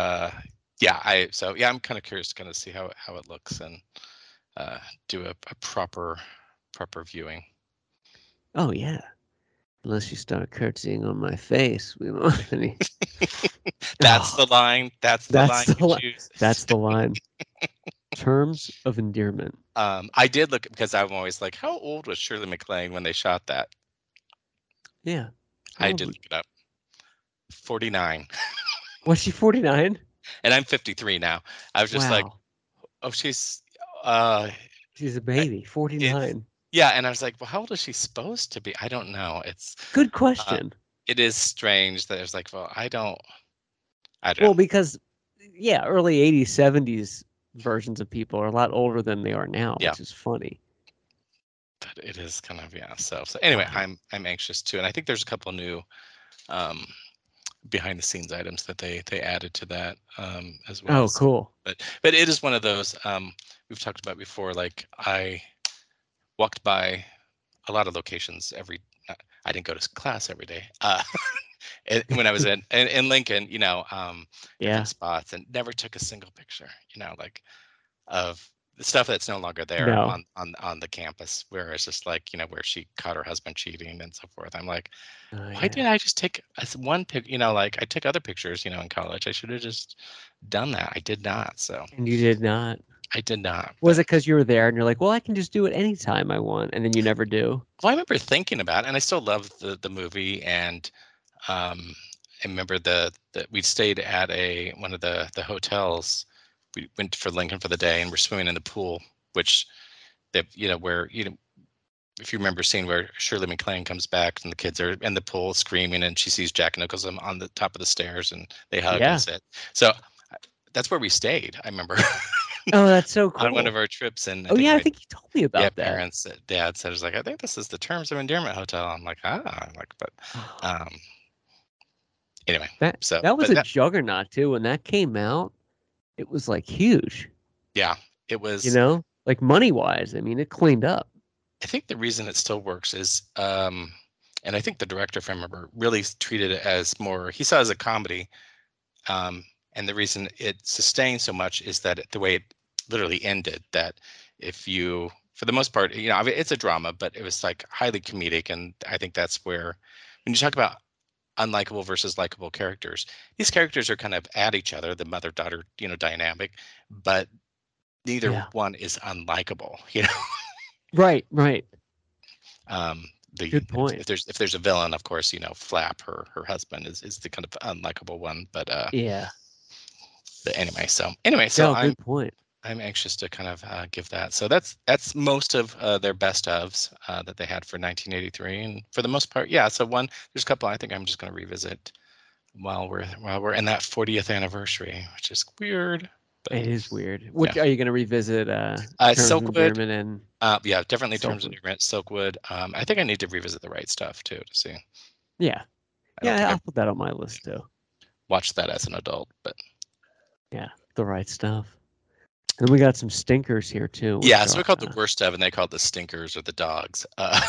I'm kind of curious to kind of see how it looks and do a proper viewing. Oh yeah, unless you start curtsying on my face, we won't have any. That's the line. That's the line. That's the line. Terms of Endearment. I did look because I'm always like, how old was Shirley MacLaine when they shot that? Yeah, I did look it up. 49. Was she 49? And I'm 53 now. I was just like, oh, she's a baby, 49. Yeah, and I was like, well, how old is she supposed to be? I don't know. It's good question. It is strange that it's like, well, I don't know. Well, because early 80s, 70s versions of people are a lot older than they are now, which is funny. But it is kind of So anyway, I'm anxious too, and I think there's a couple of new behind the scenes items that they added to that as well. Oh, cool. But it is one of those we've talked about before. Like I walked by a lot of locations I didn't go to class every day when I was in Lincoln, different spots, and never took a single picture, like of the stuff that's no longer there on the campus, where it's just like, where she caught her husband cheating and so forth. I'm like, why didn't I just take one pic? Like I took other pictures, in college. I should have just done that. I did not. So. And you did not. I did not. Was it because you were there and you're like, well, I can just do it anytime I want, and then you never do? Well, I remember thinking about it, and I still love the movie, and I remember that we stayed at one of the hotels we went for Lincoln for the day, and we're swimming in the pool, which where if you remember seeing where Shirley MacLaine comes back and the kids are in the pool screaming, and she sees Jack Nicholson on the top of the stairs, and they hug and sit. So that's where we stayed. I remember. Oh, that's so cool. On one of our trips, and I think you told me about that. Parents, Dad said, "Was like, I think this is the Terms of Endearment Hotel." I'm like, but anyway, that was a juggernaut too. When that came out, it was like huge. Yeah, it was. Like money wise, I mean, it cleaned up. I think the reason it still works is, and I think the director, if I remember, really treated it as more. He saw it as a comedy. And the reason it sustained so much is that the way it literally ended, that if you, for the most part, it's a drama, but it was like highly comedic. And I think that's where, when you talk about unlikable versus likable characters, these characters are kind of at each other, the mother-daughter, dynamic, but neither one is unlikable, Right. Good point. If there's a villain, of course, Flap, her husband, is the kind of unlikable one, but yeah. But anyway, so good point. I'm anxious to kind of give that. So that's most of their best ofs that they had for 1983, and for the most part, yeah. So there's a couple I think I'm just going to revisit while we're in that 40th anniversary, which is weird. But, it is weird. What are you going to revisit? Silkwood and definitely Terms of Endearment, Silkwood. I think I need to revisit The Right Stuff too to see. Yeah, I'll put that on my list too. Watch that as an adult, but. Yeah, The Right Stuff. And we got some stinkers here too. Yeah, so we called the worst of, and they called the stinkers or the dogs.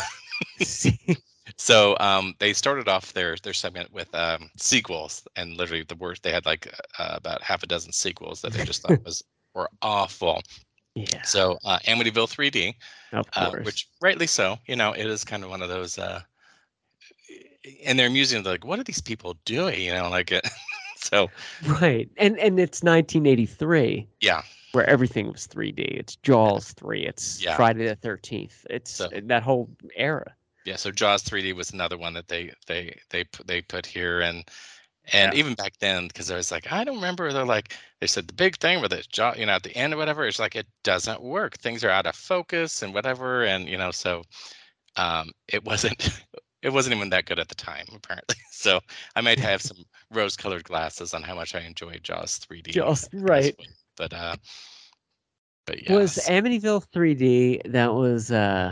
So they started off their segment with sequels, and literally the worst. They had like about half a dozen sequels that they just thought were awful. Yeah. So Amityville 3D, of course, which rightly so. It is kind of one of those. And they're amusing. They're like, what are these people doing? Like it. So right, and it's 1983. Yeah, where everything was 3D. It's Jaws 3. It's Friday the 13th. It's that whole era. Yeah, so Jaws 3D was another one that they put here, and even back then, because I was like, I don't remember. They're like, they said the big thing with it, at the end or whatever. It's like it doesn't work. Things are out of focus and whatever, and so it wasn't. It wasn't even that good at the time, apparently. So I might have some rose-colored glasses on how much I enjoyed Jaws 3D. Jaws, right? But yeah. Was Amityville 3D? That was.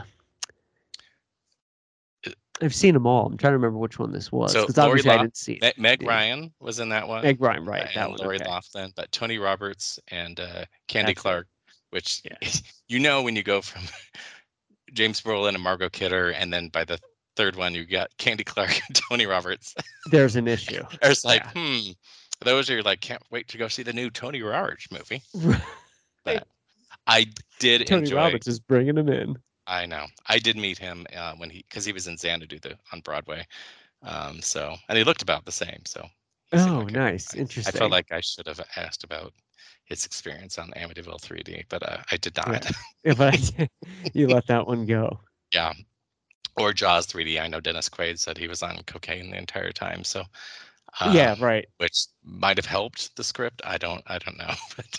I've seen them all. I'm trying to remember which one this was, because obviously I didn't see it. Meg Ryan was in that one. Meg Ryan, right? That and one. Lori Loughlin, but Tony Roberts and Candy Clark, which when you go from James Brolin and Margot Kidder, and then by the third one you got Candy Clark and Tony Roberts. There's an issue. There's like, those are like, can't wait to go see the new Tony Roberts movie. But I did Tony enjoy. Roberts is bringing him in. I know. I did meet him because he was in Xanadu on Broadway. So, and he looked about the same. So. Nice, interesting. I felt like I should have asked about his experience on Amityville 3D, but I did not. Yeah, but you let that one go. Yeah. Or Jaws 3D. I know Dennis Quaid said he was on cocaine the entire time. So. Yeah, right. Which might have helped the script. I don't know.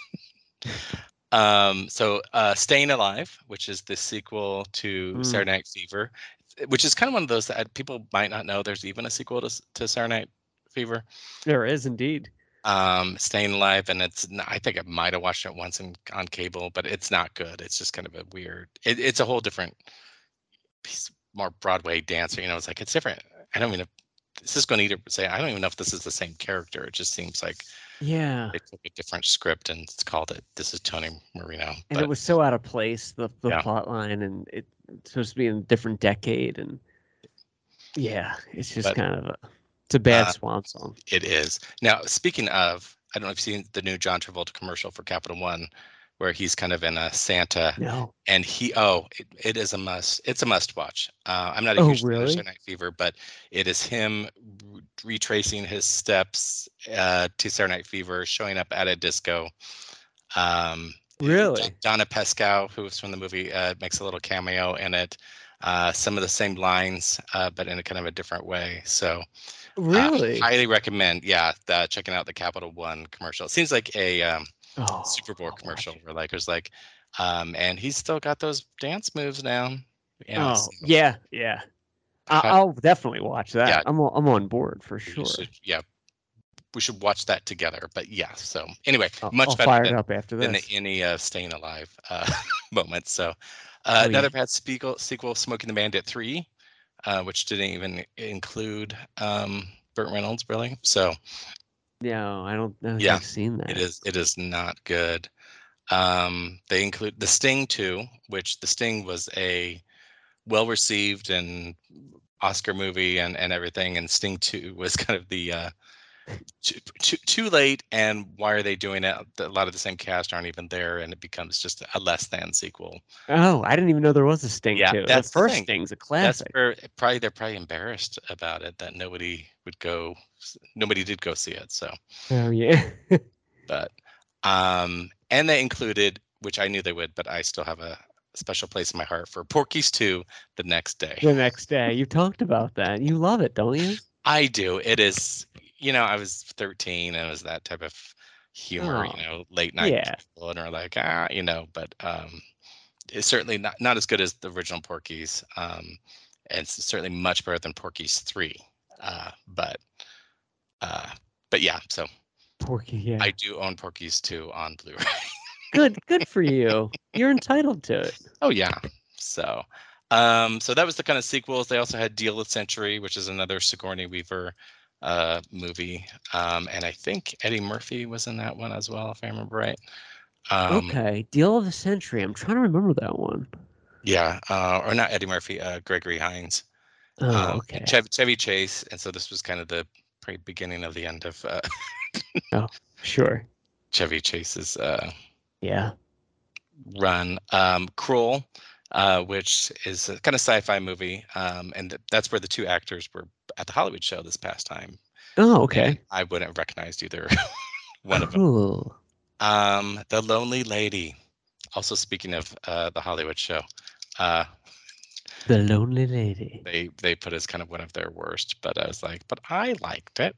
So Staying Alive, which is the sequel to Saturday Night Fever, which is kind of one of those that people might not know there's even a sequel to Saturday Night Fever. There is indeed. Staying Alive, and I think I might have watched it once on cable, but it's not good. It's just kind of a weird. It's a whole different piece, more Broadway dancer. It's like it's different. I don't even. This is going to say I don't even know if this is the same character. It just seems like they took a different script and it's called it. This is Tony Marino. And it was so out of place, the plot line, and it's supposed to be in a different decade, and it's just it's a bad swan song. It is. Now, speaking of, I don't know if you've seen the new John Travolta commercial for Capital One, where he's kind of in a Santa. No. And it is a must. It's a must watch. I'm not a huge fan of Saturday Night Fever, but it is him retracing his steps to Saturday Night Fever, showing up at a disco. Really? Donna Pescow, who was from the movie, makes a little cameo in it. Some of the same lines, but in a kind of a different way. So really, highly recommend. Checking out the Capital One commercial. It seems like a Super Bowl I'll commercial watch it. where like there's like, and he's still got those dance moves now. Oh, So, yeah. I'll definitely watch yeah, that. I'm on board for we sure. should, we should watch that together. But yeah, so anyway, much I'll better fire it up after than this. any Staying Alive moments. So Oh, another yeah. Pat sequel, Smoking the Bandit 3, which didn't even include Burt Reynolds, really. So No, I don't think yeah, I've seen that. it is not good. They include The Sting 2, which The Sting was a well-received and Oscar movie and everything, and Sting 2 was kind of the too late, and why are they doing it? A lot of the same cast aren't even there, and it becomes just a less than sequel. Oh, I didn't even know there was a Sting Yeah, too. The that's the first thing. Sting's a That's classic. where they're probably embarrassed about it that nobody did go see it. So, Oh, yeah. but and they included, which I knew they would, but I still have a special place in my heart for Porky's 2, The Next Day. The Next Day. You talked about that. You love it, don't you? I do. It is, I was 13 and it was that type of humor, late night people, and are like, but it's certainly not as good as the original Porky's. And it's certainly much better than Porky's 3. But yeah, so Porky, yeah. I do own Porky's 2 on Blu-ray. Good for you. You're entitled to it. Oh yeah. So that was the kind of sequels. They also had Deal with Century, which is another Sigourney Weaver movie. And I think Eddie Murphy was in that one as well, if I remember right. Okay, Deal of the Century. I'm trying to remember that one. Yeah, or not Eddie Murphy, Gregory Hines. Oh, okay. And Chevy Chase, and so this was kind of the beginning of the end of oh, sure. Chevy Chase's run. Krull, which is a kind of sci-fi movie, and that's where the two actors were at the Hollywood show this past time. Oh, okay. And I wouldn't have recognized either one of them. The Lonely Lady. Also, speaking of the Hollywood show, The Lonely Lady. They put as kind of one of their worst, but I was like, but I liked it.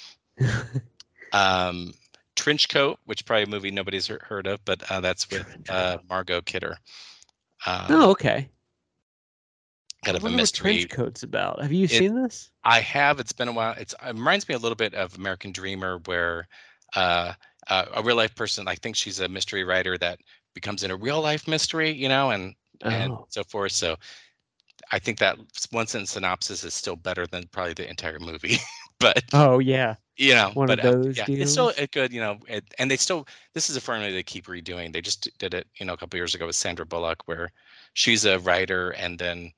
Trenchcoat, which probably a movie nobody's heard of, but that's with Margot Kidder. Oh, okay. Kind of a mystery. What Trenchcoat's about? Have you seen this? I have. It's been a while. It reminds me a little bit of American Dreamer, where a real life person, I think she's a mystery writer that becomes in a real life mystery, and so forth. So I think that one sentence synopsis is still better than probably the entire movie. But yeah, one of those deals. It's still a good, and this is a formula they keep redoing. They just did it, a couple years ago with Sandra Bullock, where she's a writer, and then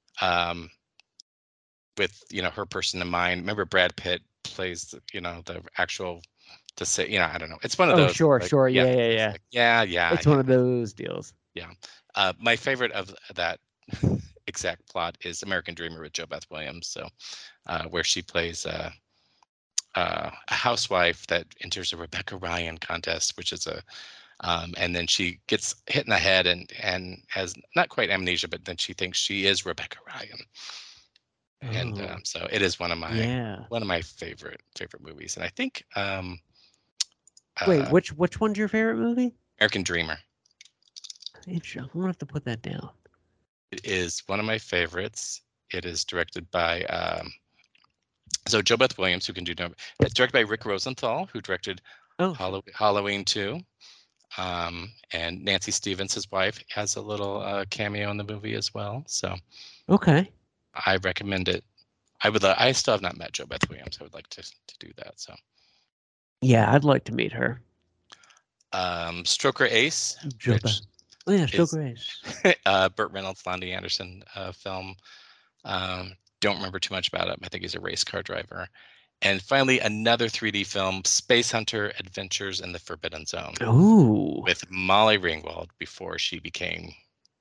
with her person in mind. Remember Brad Pitt plays the actual I don't know. It's one of those. Sure. Yeah. It's one of those deals. Yeah. My favorite of that exact plot is American Dreamer with JoBeth Williams. So where she plays a housewife that enters a Rebecca Ryan contest, which is and then she gets hit in the head and has not quite amnesia, but then she thinks she is Rebecca Ryan. And so it is one of my favorite movies. And I think wait, which one's your favorite movie? American Dreamer. I'm gonna have to put that down. It is one of my favorites. It is directed by JoBeth Williams, who can do it's directed by Rick Rosenthal, who directed Halloween 2. And Nancy Stevens, his wife, has a little cameo in the movie as well. So okay, I recommend it. I still have not met JoBeth Williams. I would like to do that. So yeah, I'd like to meet her. Stroker Ace. Stroker Ace. Burt Reynolds, Lonnie Anderson film. Don't remember too much about him. I think he's a race car driver. And finally, another 3D film, Space Hunter: Adventures in the Forbidden Zone. Ooh. With Molly Ringwald before she became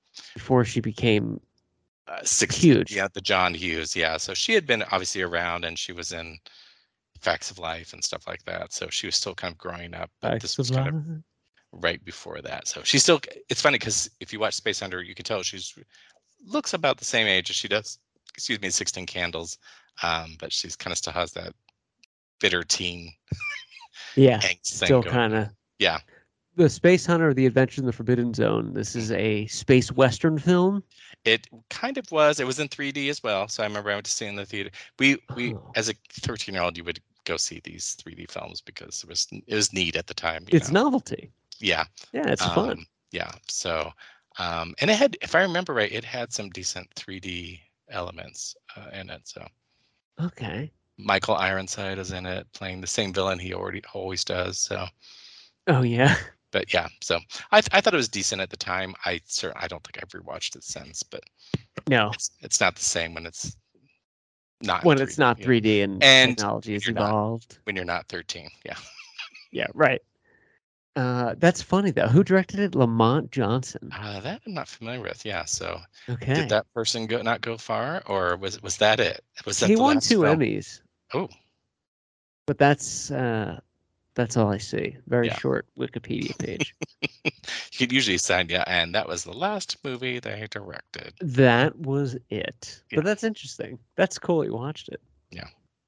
16. Huge. Yeah, the John Hughes. Yeah, so she had been obviously around, and she was in Facts of Life and stuff like that. So she was still kind of growing up. But this was kind of right before that. So she's still. It's funny because if you watch Space Hunter, you can tell looks about the same age as she does. 16 Candles. But she's kind of still has that bitter teen. Yeah, still kind of. Yeah. the Space Hunter, The Adventures in the Forbidden Zone. This is a space western film. It kind of was. It was in 3D as well. So I remember I went to see it in the theater. We as a 13-year-old, you would go see these 3D films because it was neat at the time. It's novelty. Yeah. Yeah, it's fun. Yeah. So, and it had, if I remember right, it had some decent 3D elements in it. So. Okay. Michael Ironside is in it, playing the same villain he always does. So. Oh yeah. But yeah, so I thought it was decent at the time. I don't think I've rewatched it since, but no, it's not the same when it's not when it's not 3D and technology is involved. When you're not 13, yeah. Yeah, right. That's funny though. Who directed it? Lamont Johnson. That I'm not familiar with. Yeah, so okay. Did that person not go far, or was that it? Was that he won 2 Emmys? Oh, but that's all I see. Very short Wikipedia page. He'd usually sign, and that was the last movie they directed. That was it. Yeah. But that's interesting. That's cool you watched it. Yeah.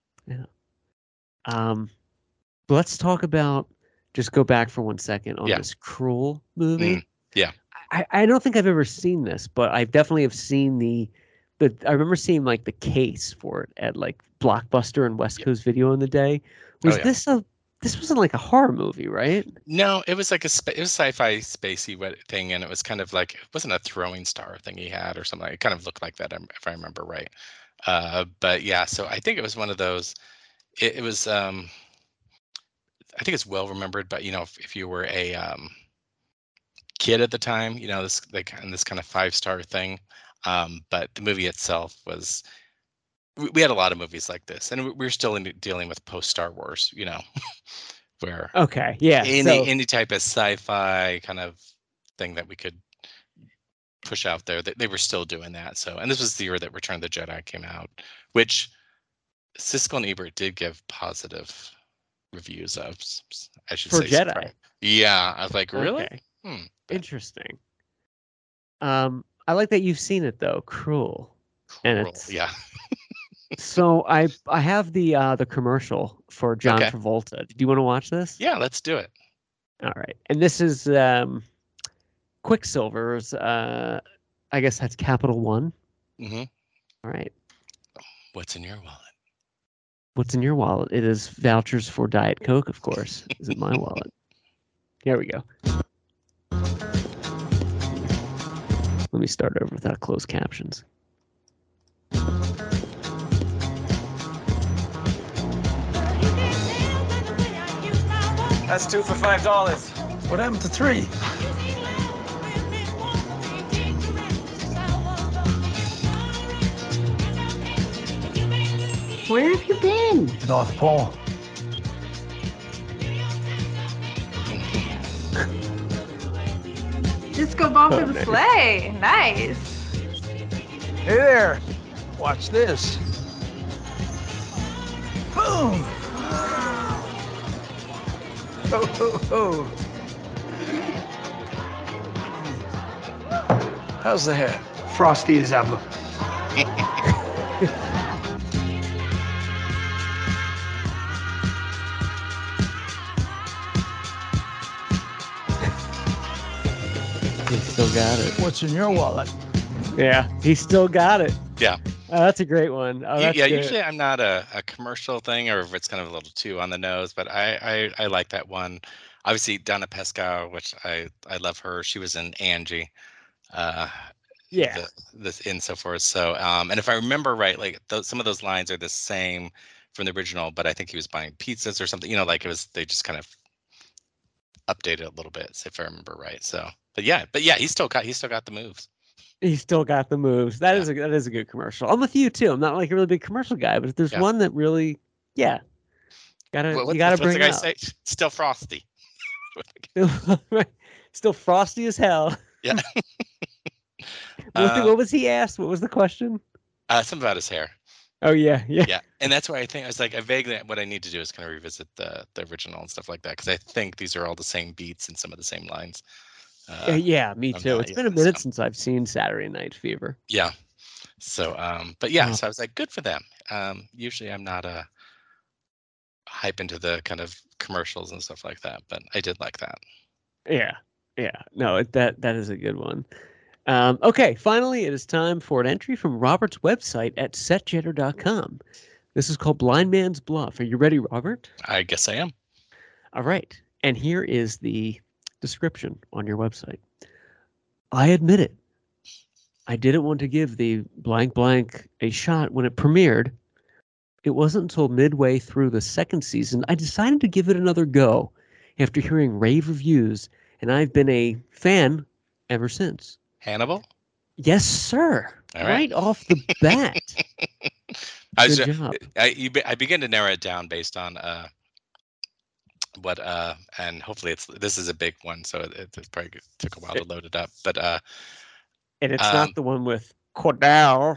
Yeah. Let's talk about, just go back for 1 second on this Cruel movie. Yeah. I don't think I've ever seen this, but I definitely have seen I remember seeing like the case for it at like Blockbuster and West Coast Video in the day. Was this wasn't like a horror movie, right? No, it was like it was sci-fi spacey thing, and it was kind of like, it wasn't a throwing star thing he had or something. It kind of looked like that, if I remember right. But yeah, so I think it was one of those. It was. I think it's well remembered, but if you were a kid at the time, this kind of 5-star thing. But the movie itself was. We had a lot of movies like this, and we're still dealing with post-Star Wars, where any type of sci-fi kind of thing that we could push out there, they were still doing that. So, and this was the year that Return of the Jedi came out, which Siskel and Ebert did give positive reviews of. I should say Jedi. Surprise. Yeah, I was like, really? Okay. Interesting. I like that you've seen it though. Cruel. And it's, yeah. So I have the commercial for John Travolta. Do you want to watch this? Yeah, let's do it. All right. And this is Quicksilver's I guess that's Capital One. Mm-hmm. All right. What's in your wallet? What's in your wallet? It is vouchers for Diet Coke, of course. Is it my wallet? Here we go. Let me start over without closed captions. That's 2 for $5. What happened to 3? Where have you been? North Pole. Disco ball for the sleigh. Nice. Hey there. Watch this. Boom. Ho, ho, ho. How's the hair? Frosty as ever. He still got it. What's in your wallet? Yeah, he still got it. Yeah. Oh, that's a great one. Oh, that's good. Usually I'm not a commercial thing, or if it's kind of a little too on the nose, but I like that one. Obviously, Donna Pescow, which I love her. She was in Angie. And so forth. So, and if I remember right, like some of those lines are the same from the original, but I think he was buying pizzas or something. Like they just kind of updated a little bit, if I remember right. So, but yeah, he still got the moves. He still got the moves. That is a good commercial. I'm with you too. I'm not like a really big commercial guy, but if there's one that really, you gotta bring it up. What's the guy say? Still frosty. Still frosty as hell. Yeah. What was he asked? What was the question? Something about his hair. Oh yeah. And that's why I think I was like, what I need to do is kind of revisit the original and stuff like that, because I think these are all the same beats and some of the same lines. Me too. It's been a minute since I've seen Saturday Night Fever. Yeah. So, but yeah, so I was like, good for them. Usually I'm not a hype into the kind of commercials and stuff like that, but I did like that. Yeah, yeah. No, that is a good one. Okay, finally, it is time for an entry from Robert's website at setjitter.com. This is called Blind Man's Bluff. Are you ready, Robert? I guess I am. All right. And here is the description on your website. I admit it. I didn't want to give the blank blank a shot when it premiered. It wasn't until midway through the second season I decided to give it another go after hearing rave reviews, and I've been a fan ever since. Hannibal? Yes, sir. All right off the bat. Good job. I begin to narrow it down based on what and hopefully this is a big one, so it probably took a while to load it up. But and it's not the one with Cordell.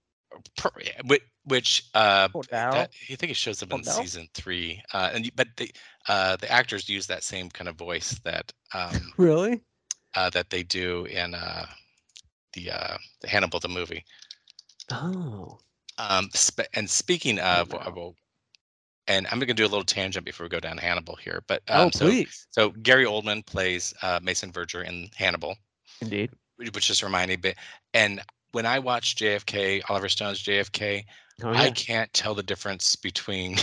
Which I think it shows up in season 3. But the actors use that same kind of voice that really that they do in the Hannibal the movie. Oh. And speaking of, and I'm going to do a little tangent before we go down Hannibal here. But please. So Gary Oldman plays Mason Verger in Hannibal. Indeed. Which just reminded me. And when I watch JFK, Oliver Stone's JFK, I can't tell the difference between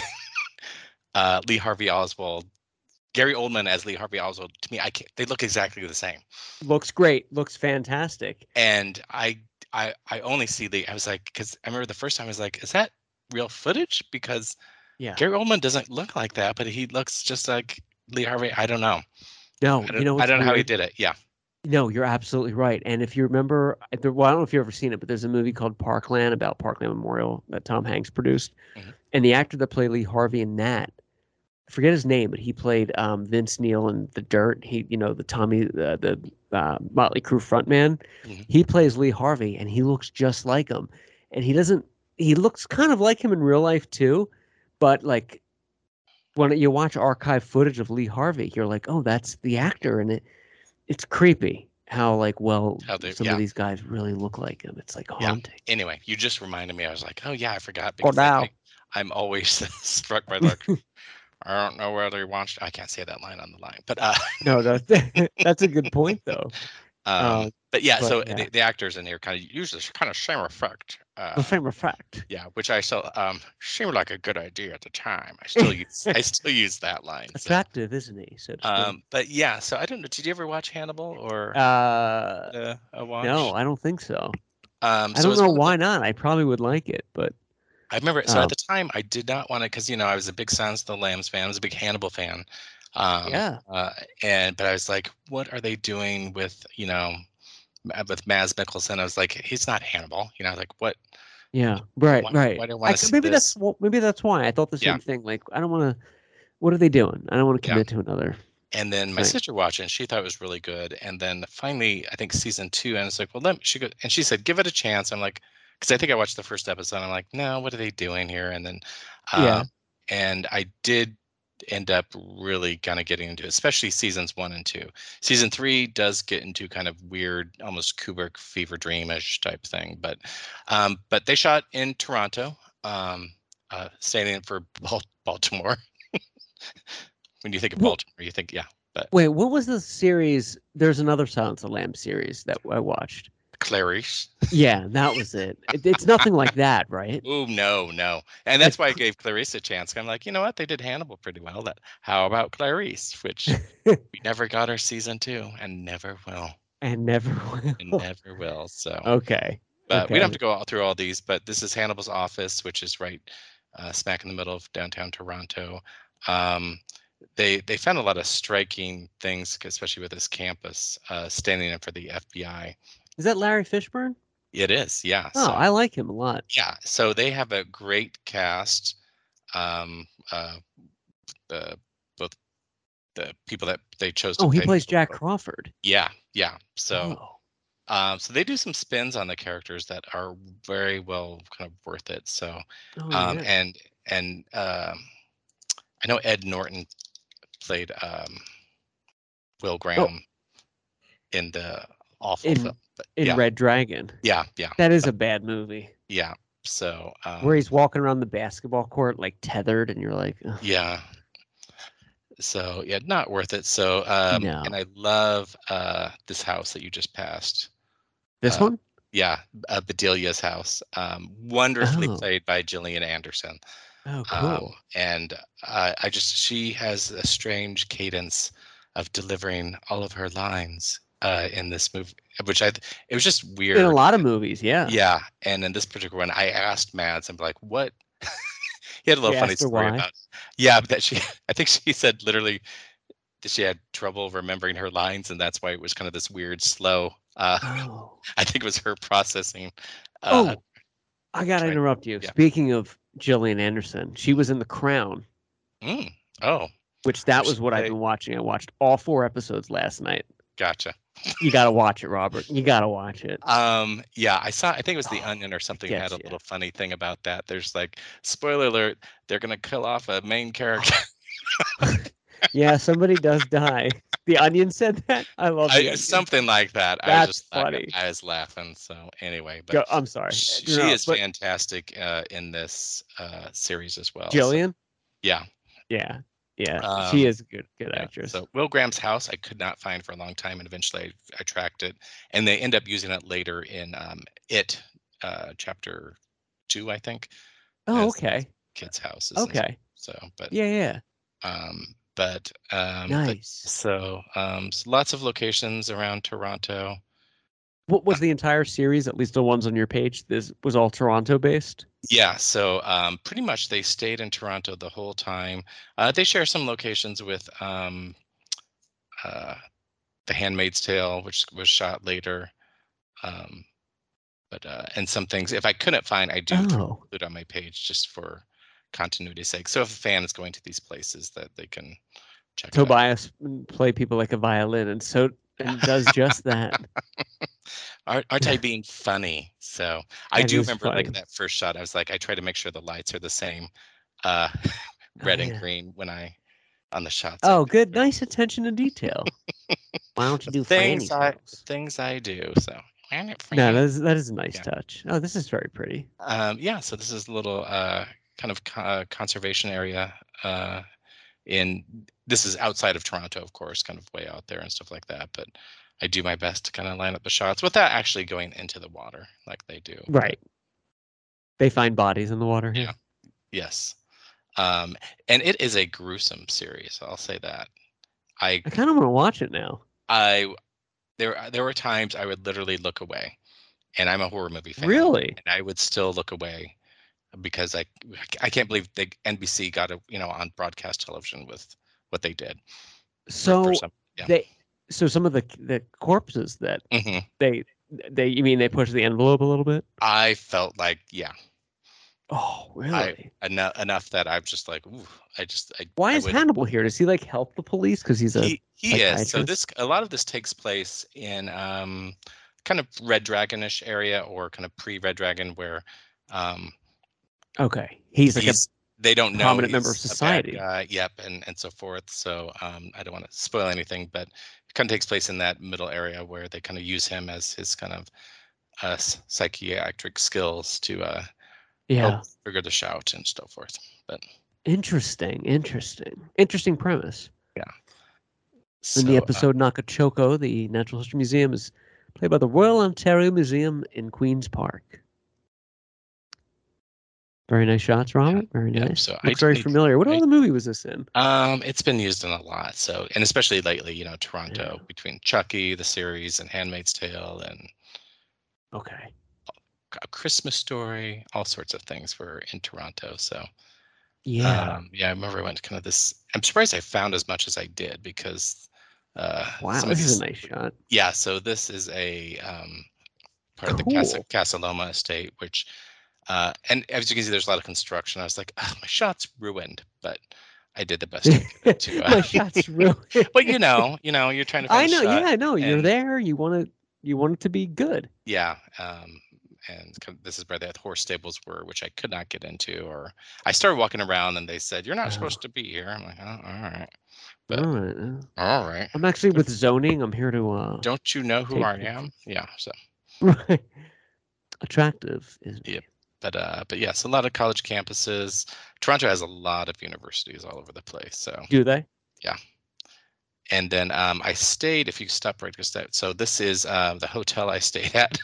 Lee Harvey Oswald, Gary Oldman as Lee Harvey Oswald. To me, I can't. They look exactly the same. Looks great. Looks fantastic. And I only see I was like, because I remember the first time I was like, is that real footage? Because Gary Oldman doesn't look like that, but he looks just like Lee Harvey. I don't know. No, I don't know how he did it. Yeah. No, you're absolutely right. And if you remember, well, I don't know if you've ever seen it, but there's a movie called Parkland about Parkland Memorial that Tom Hanks produced. Mm-hmm. And the actor that played Lee Harvey in that, I forget his name, but he played Vince Neil in The Dirt. He, the Tommy, the Motley Crue frontman. Mm-hmm. He plays Lee Harvey, and he looks just like him. And he looks kind of like him in real life too, but like when you watch archive footage of Lee Harvey, you're like, oh, that's the actor, and it's creepy how some of these guys really look like him. It's like haunting. Yeah. Anyway, you just reminded me. I was like, oh yeah, I forgot. Because I'm always struck by like, I don't know whether he wants. I can't say that line on the line, but no, that's a good point though. But the actors in here kind of use this kind of same effect. The same effect. Yeah, which I still seemed like a good idea at the time. I still use that line. Attractive, so. Isn't he? So but yeah, so I don't know. Did you ever watch Hannibal or watch? No, I don't think so. I don't know why not. I probably would like it, but I remember. So at the time, I did not want to because I was a big Silence of the Lambs fan. I was a big Hannibal fan. But I was like, what are they doing with with Mads Mikkelsen? I was like, he's not Hannibal. Like what? Yeah, right. Why do I want to see maybe this? Maybe that's why I thought the same thing. Like, I don't want to. What are they doing? I don't want to commit to another. And then my sister watched it, and she thought it was really good. And then finally, I think season 2, and I was like, well, and she said, give it a chance. I'm like, because I think I watched the first episode. I'm like, no, what are they doing here? And then, and I did end up really kind of getting into it, especially seasons 1 and 2. Season 3 does get into kind of weird, almost Kubrick fever dreamish type thing. But they shot in Toronto, standing in for Baltimore. When you think of Baltimore, you think, But wait, what was the series? There's another Silence of the Lambs series that I watched. Clarice. Yeah, that was it. It's nothing like that, right? Oh, no. And that's why I gave Clarice a chance. I'm like, you know what? They did Hannibal pretty well. How about Clarice? Which we never got our season 2 and never will. And never will. So okay. But we don't have to go through all these. But this is Hannibal's office, which is right smack in the middle of downtown Toronto. They found a lot of striking things, especially with this campus, standing in for the FBI. Is that Larry Fishburne? It is, yeah. Oh, I like him a lot. Yeah, so they have a great cast. Both the people that they chose to he plays Jack Crawford. Yeah. So, so they do some spins on the characters that are very well kind of worth it. So, and I know Ed Norton played Will Graham in the awful film. In Red Dragon. Yeah. That is a bad movie. Yeah. So where he's walking around the basketball court like tethered, and you're like, ugh. Yeah. So yeah, not worth it. So No. and I love this house that you just passed. This one? Yeah, Bedelia's house. Wonderfully Oh. played by Gillian Anderson. Oh, cool. And she has a strange cadence of delivering all of her lines in this movie, which it was just weird. In a lot of movies, yeah. Yeah, and in this particular one, I asked Mads, I'm like, what? He had a little You funny asked her story why? about it. Yeah, that I think she said literally that she had trouble remembering her lines, and that's why it was kind of this weird, slow. Oh. I think it was her processing. I gotta trying- interrupt you. yeah. Speaking of Gillian Anderson, she was in The Crown, Oh, which that So was she what I've played- been watching. I watched all 4 episodes last night. gotcha. You gotta watch it, Robert. You gotta watch it. Yeah, I think it was The Oh, Onion or something gets had a ya. little funny thing about that. There's like, spoiler alert, they're gonna kill off a main character. Yeah, somebody does die. The Onion said that. I love The Onion. Something like that. That's funny. I was laughing. So anyway, but Go, I'm sorry. she is fantastic in this series as well. so, Jillian? yeah. Yeah. Yeah. She is a good Yeah, actress. So Will Graham's house I could not find for a long time, and eventually I tracked it, and they end up using it later in It chapter 2, I think. Oh, as okay. Kids' houses. and Okay. So, but Yeah. Nice. So lots of locations around Toronto. What was the entire series, at least the ones on your page? This was all Toronto based? Yeah, so pretty much they stayed in Toronto the whole time. They share some locations with The Handmaid's Tale, which was shot later. And some things, if I couldn't find, I do include on my page just for continuity's sake. So if a fan is going to these places, that they can check it out. Tobias play people like a violin, and does just that. Aren't I being funny? So I That do is remember funny. like that first shot. I was like, I try to make sure the lights are the same, red and yeah. green on the shots. Oh, good, nice attention to detail. Why don't you do things things I do? So no, that is a nice touch. Oh, this is very pretty. Yeah. So this is a little kind of conservation area. This is outside of Toronto, of course, kind of way out there and stuff like that. But I do my best to kind of line up the shots without actually going into the water like they do. Right. They find bodies in the water here. Yeah. Yes. And it is a gruesome series. I'll say that. I kind of want to watch it now. There were times I would literally look away, and I'm a horror movie fan. Really? And I would still look away because I can't believe the NBC got on broadcast television with what they did. So some of the corpses that you mean they pushed the envelope a little bit? I felt like, yeah. Oh, really? Enough that I'm just like, ooh, Why is Hannibal here? Does he like help the police because he's a he is. So a lot of this takes place in kind of Red Dragonish area, or kind of pre-Red Dragon, where okay, he's like they don't know prominent member of society. Yep, and so forth. So I don't want to spoil anything, but it kind of takes place in that middle area where they kind of use him as his kind of psychiatric skills to help trigger the shout and so forth. But interesting premise. Yeah. In the episode Nakachoco, the Natural History Museum is played by the Royal Ontario Museum in Queen's Park. Very nice shots, Robert. Very nice. So looks very familiar. What other movie was this in? It's been used in a lot. So, and especially lately, Toronto, between Chucky, the series, and Handmaid's Tale, and A Christmas Story, all sorts of things were in Toronto. So, I remember I went to kind of this. I'm surprised I found as much as I did because. Wow, this is a nice shot. Yeah, so this is a part of the Casa Loma estate, which. And as you can see, there's a lot of construction. I was like, oh, my shot's ruined, but I did the best I could to. My shot's ruined. But you're trying to. Find I know. Yeah, I know. You're there. You want it to be good. Yeah. And this is where the horse stables were, which I could not get into. Or I started walking around, and they said, "You're not supposed to be here." I'm like, "Oh, all right." But, all right. I'm actually with zoning. I'm here to. Don't you know who I am? Yeah. So. Right. Attractive, isn't it? Yep. But yes, a lot of college campuses. Toronto has a lot of universities all over the place. So do they? Yeah. And then I stayed, if you stop right, so this is the hotel I stayed at.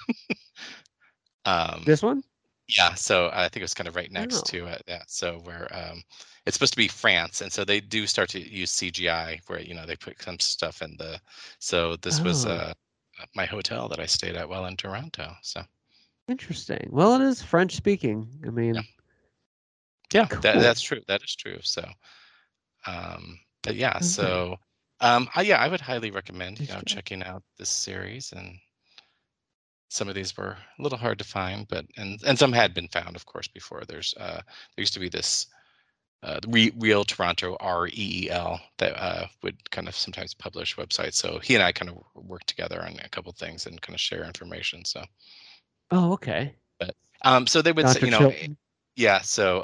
This one? Yeah, so I think it was kind of right next Oh. to it. Yeah, so where it's supposed to be France, and so they do start to use CGI where they put some stuff in the. So this was Oh. my hotel that I stayed at while in Toronto. So Interesting. Well, it is French speaking. I mean, yeah, cool. that's true. That is true. So, but yeah, Okay. so I would highly recommend checking out this series, and some of these were a little hard to find, but and some had been found, of course, before. There used to be this Real Toronto, REEL, that would kind of sometimes publish websites. So he and I kind of work together on a couple things and kind of share information. So. Oh, okay. But so they would Dr. say, Chilton. yeah. So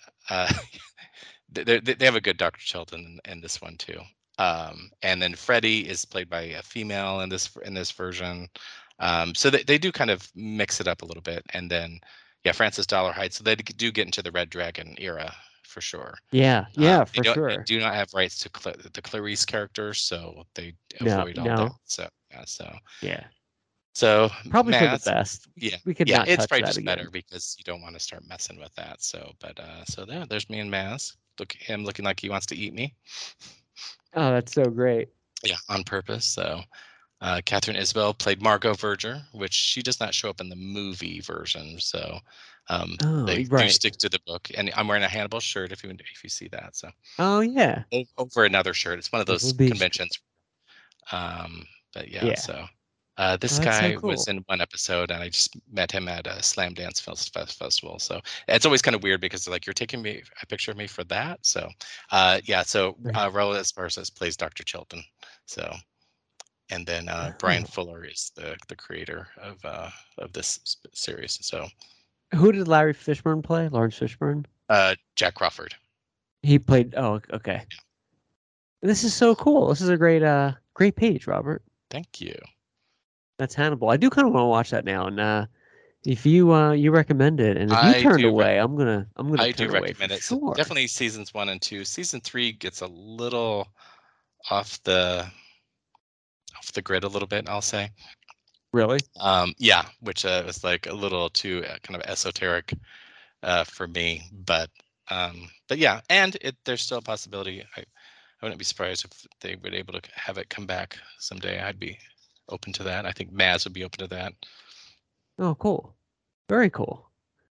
they have a good Dr. Chilton in this one too. And then Freddie is played by a female in this version. So they do kind of mix it up a little bit. And then Frances Dollarhide. So they do get into the Red Dragon era for sure. Yeah, for sure. They do not have rights to the Clarice characters, so they avoid all that. So yeah. So probably for the best. Yeah, we could not it's touch probably that just again. better because you don't want to start messing with that. So, but there's me and Maz. Look at him looking like he wants to eat me. Oh, that's so great. Yeah, on purpose. So, Catherine Isabel played Margot Verger, which she does not show up in the movie version. So, they do stick to the book. And I'm wearing a Hannibal shirt if you see that. So. Oh yeah. Over another shirt. It's one of those conventions. But yeah. So. This guy was in one episode, and I just met him at a Slam Dance Festival. So it's always kind of weird because they're like, you're taking a picture of me for that. So, So Raul Esparza plays Dr. Chilton. So, and then Brian Fuller is the creator of this series. So, who did Larry Fishburne play? Lawrence Fishburne. Jack Crawford. He played. Oh, okay. Yeah. This is so cool. This is a great page, Robert. Thank you. That's Hannibal. I do kind of want to watch that now, and if you recommend it, and if you turned away, I'm gonna turn away for sure. So definitely seasons 1 and 2. Season 3 gets a little off the grid a little bit, I'll say. Really? Yeah, which was like a little too kind of esoteric for me, but yeah, and there's still a possibility. I wouldn't be surprised if they were able to have it come back someday. I'd be open to that. I think Maz would be open to that. Oh, cool. Very cool.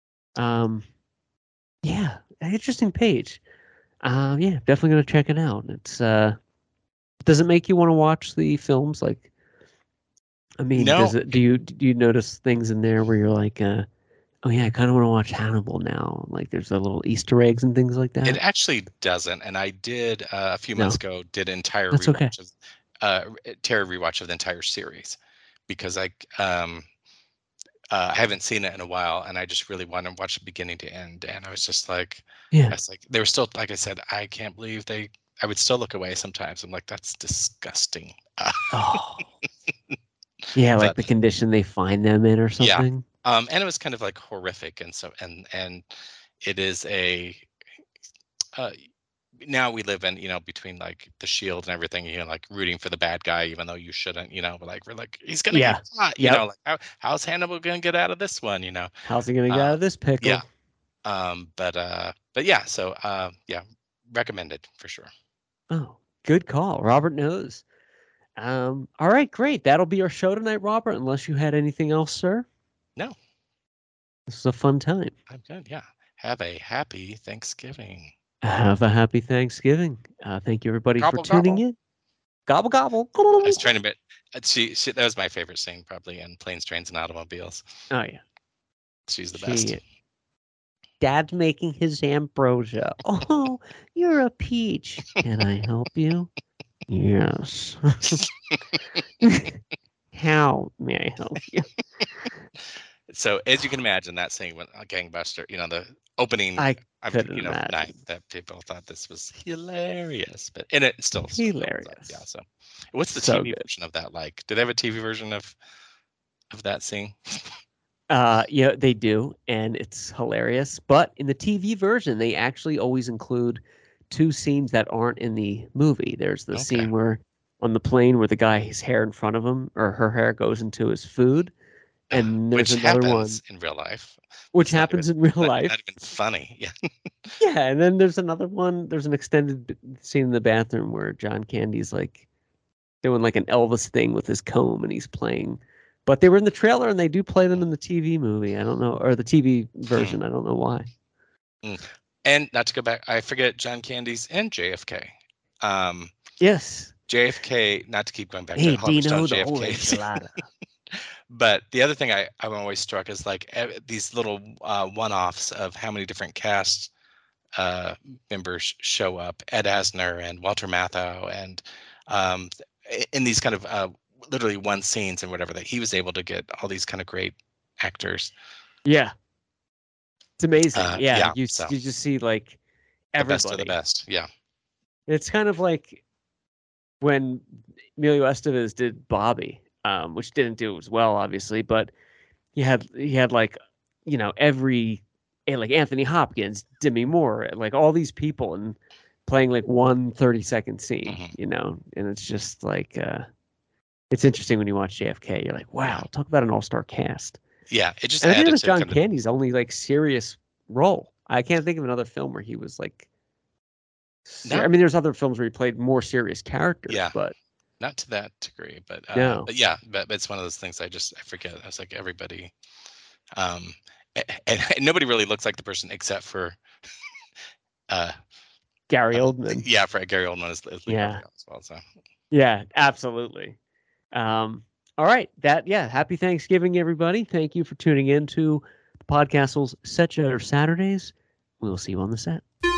Yeah, interesting page. Yeah, definitely gonna check it out. It's does it make you want to watch the films? Like, I mean, no. Do you notice things in there where you're like, oh yeah, I kind of want to watch Hannibal now. Like, there's a little Easter eggs and things like that. It actually doesn't, and I did a few months ago did an entire rewatch of the entire series because I haven't seen it in a while, and I just really want to watch it beginning to end. And I was just like, I was like, they were still, like I said, I can't believe I would still look away sometimes. I'm like, that's disgusting. Oh. Yeah, like the condition they find them in or something. Yeah. And it was kind of like horrific, and so and it is a. Now we live in, between like the Shield and everything, like rooting for the bad guy, even though you shouldn't, we're like, he's going to get caught, like how's Hannibal going to get out of this one, How's he going to get out of this pickle? Yeah. But yeah, so yeah, recommended for sure. Oh, good call. Robert knows. All right, great. That'll be our show tonight, Robert, unless you had anything else, sir. No. This is a fun time. I'm good. Yeah. Have a happy Thanksgiving. Have a happy Thanksgiving. Thank you, everybody, for tuning in. Gobble, gobble. I was trying to that was my favorite scene, probably, in Planes, Trains, and Automobiles. Oh, yeah. She's the best. Dad's making his ambrosia. Oh, you're a peach. Can I help you? Yes. How may I help you? So, as you can imagine, that scene when Gangbuster, the opening night that people thought this was hilarious, and it still hilarious. Yeah. So, what's the TV version of that like? Do they have a TV version of that scene? Yeah, they do, and it's hilarious. But in the TV version, they actually always include two scenes that aren't in the movie. There's the scene where on the plane where the guy, his hair in front of him or her hair goes into his food, and there's another one in real life. Which happens in real life. Not even funny. Yeah. Yeah, and then there's another one. There's an extended scene in the bathroom where John Candy's like doing like an Elvis thing with his comb, and he's playing. But they were in the trailer, and they do play them in the TV movie. I don't know, or the TV version. I don't know why. And not to go back, I forget John Candy's and JFK. Yes. JFK. Not to keep going back to Dino, the JFK. But the other thing I'm always struck is like these little one-offs of how many different cast members show up. Ed Asner and Walter Matthau, and in these kind of literally one scenes and whatever, that he was able to get all these kind of great actors. Yeah. It's amazing. You so just see like everybody. The best of the best. Yeah. It's kind of like when Emilio Estevez did Bobby, which didn't do as well, obviously, but he had like, you know, like Anthony Hopkins, Demi Moore, like all these people, and playing like one 30-second scene, you know, and it's just like it's interesting when you watch JFK. You're like, wow, talk about an all-star cast. Yeah, it just. And I think it was John Candy's only like serious role. I can't think of another film where he was like. I mean, there's other films where he played more serious characters, but not to that degree. But no. But yeah, but it's one of those things I forget. I was like everybody, and nobody really looks like the person except for Gary Oldman. Yeah, for Gary Oldman is as well. So yeah, absolutely. All right. Happy Thanksgiving, everybody. Thank you for tuning in to the Podcastle's Set Shutter Saturdays. We'll see you on the set.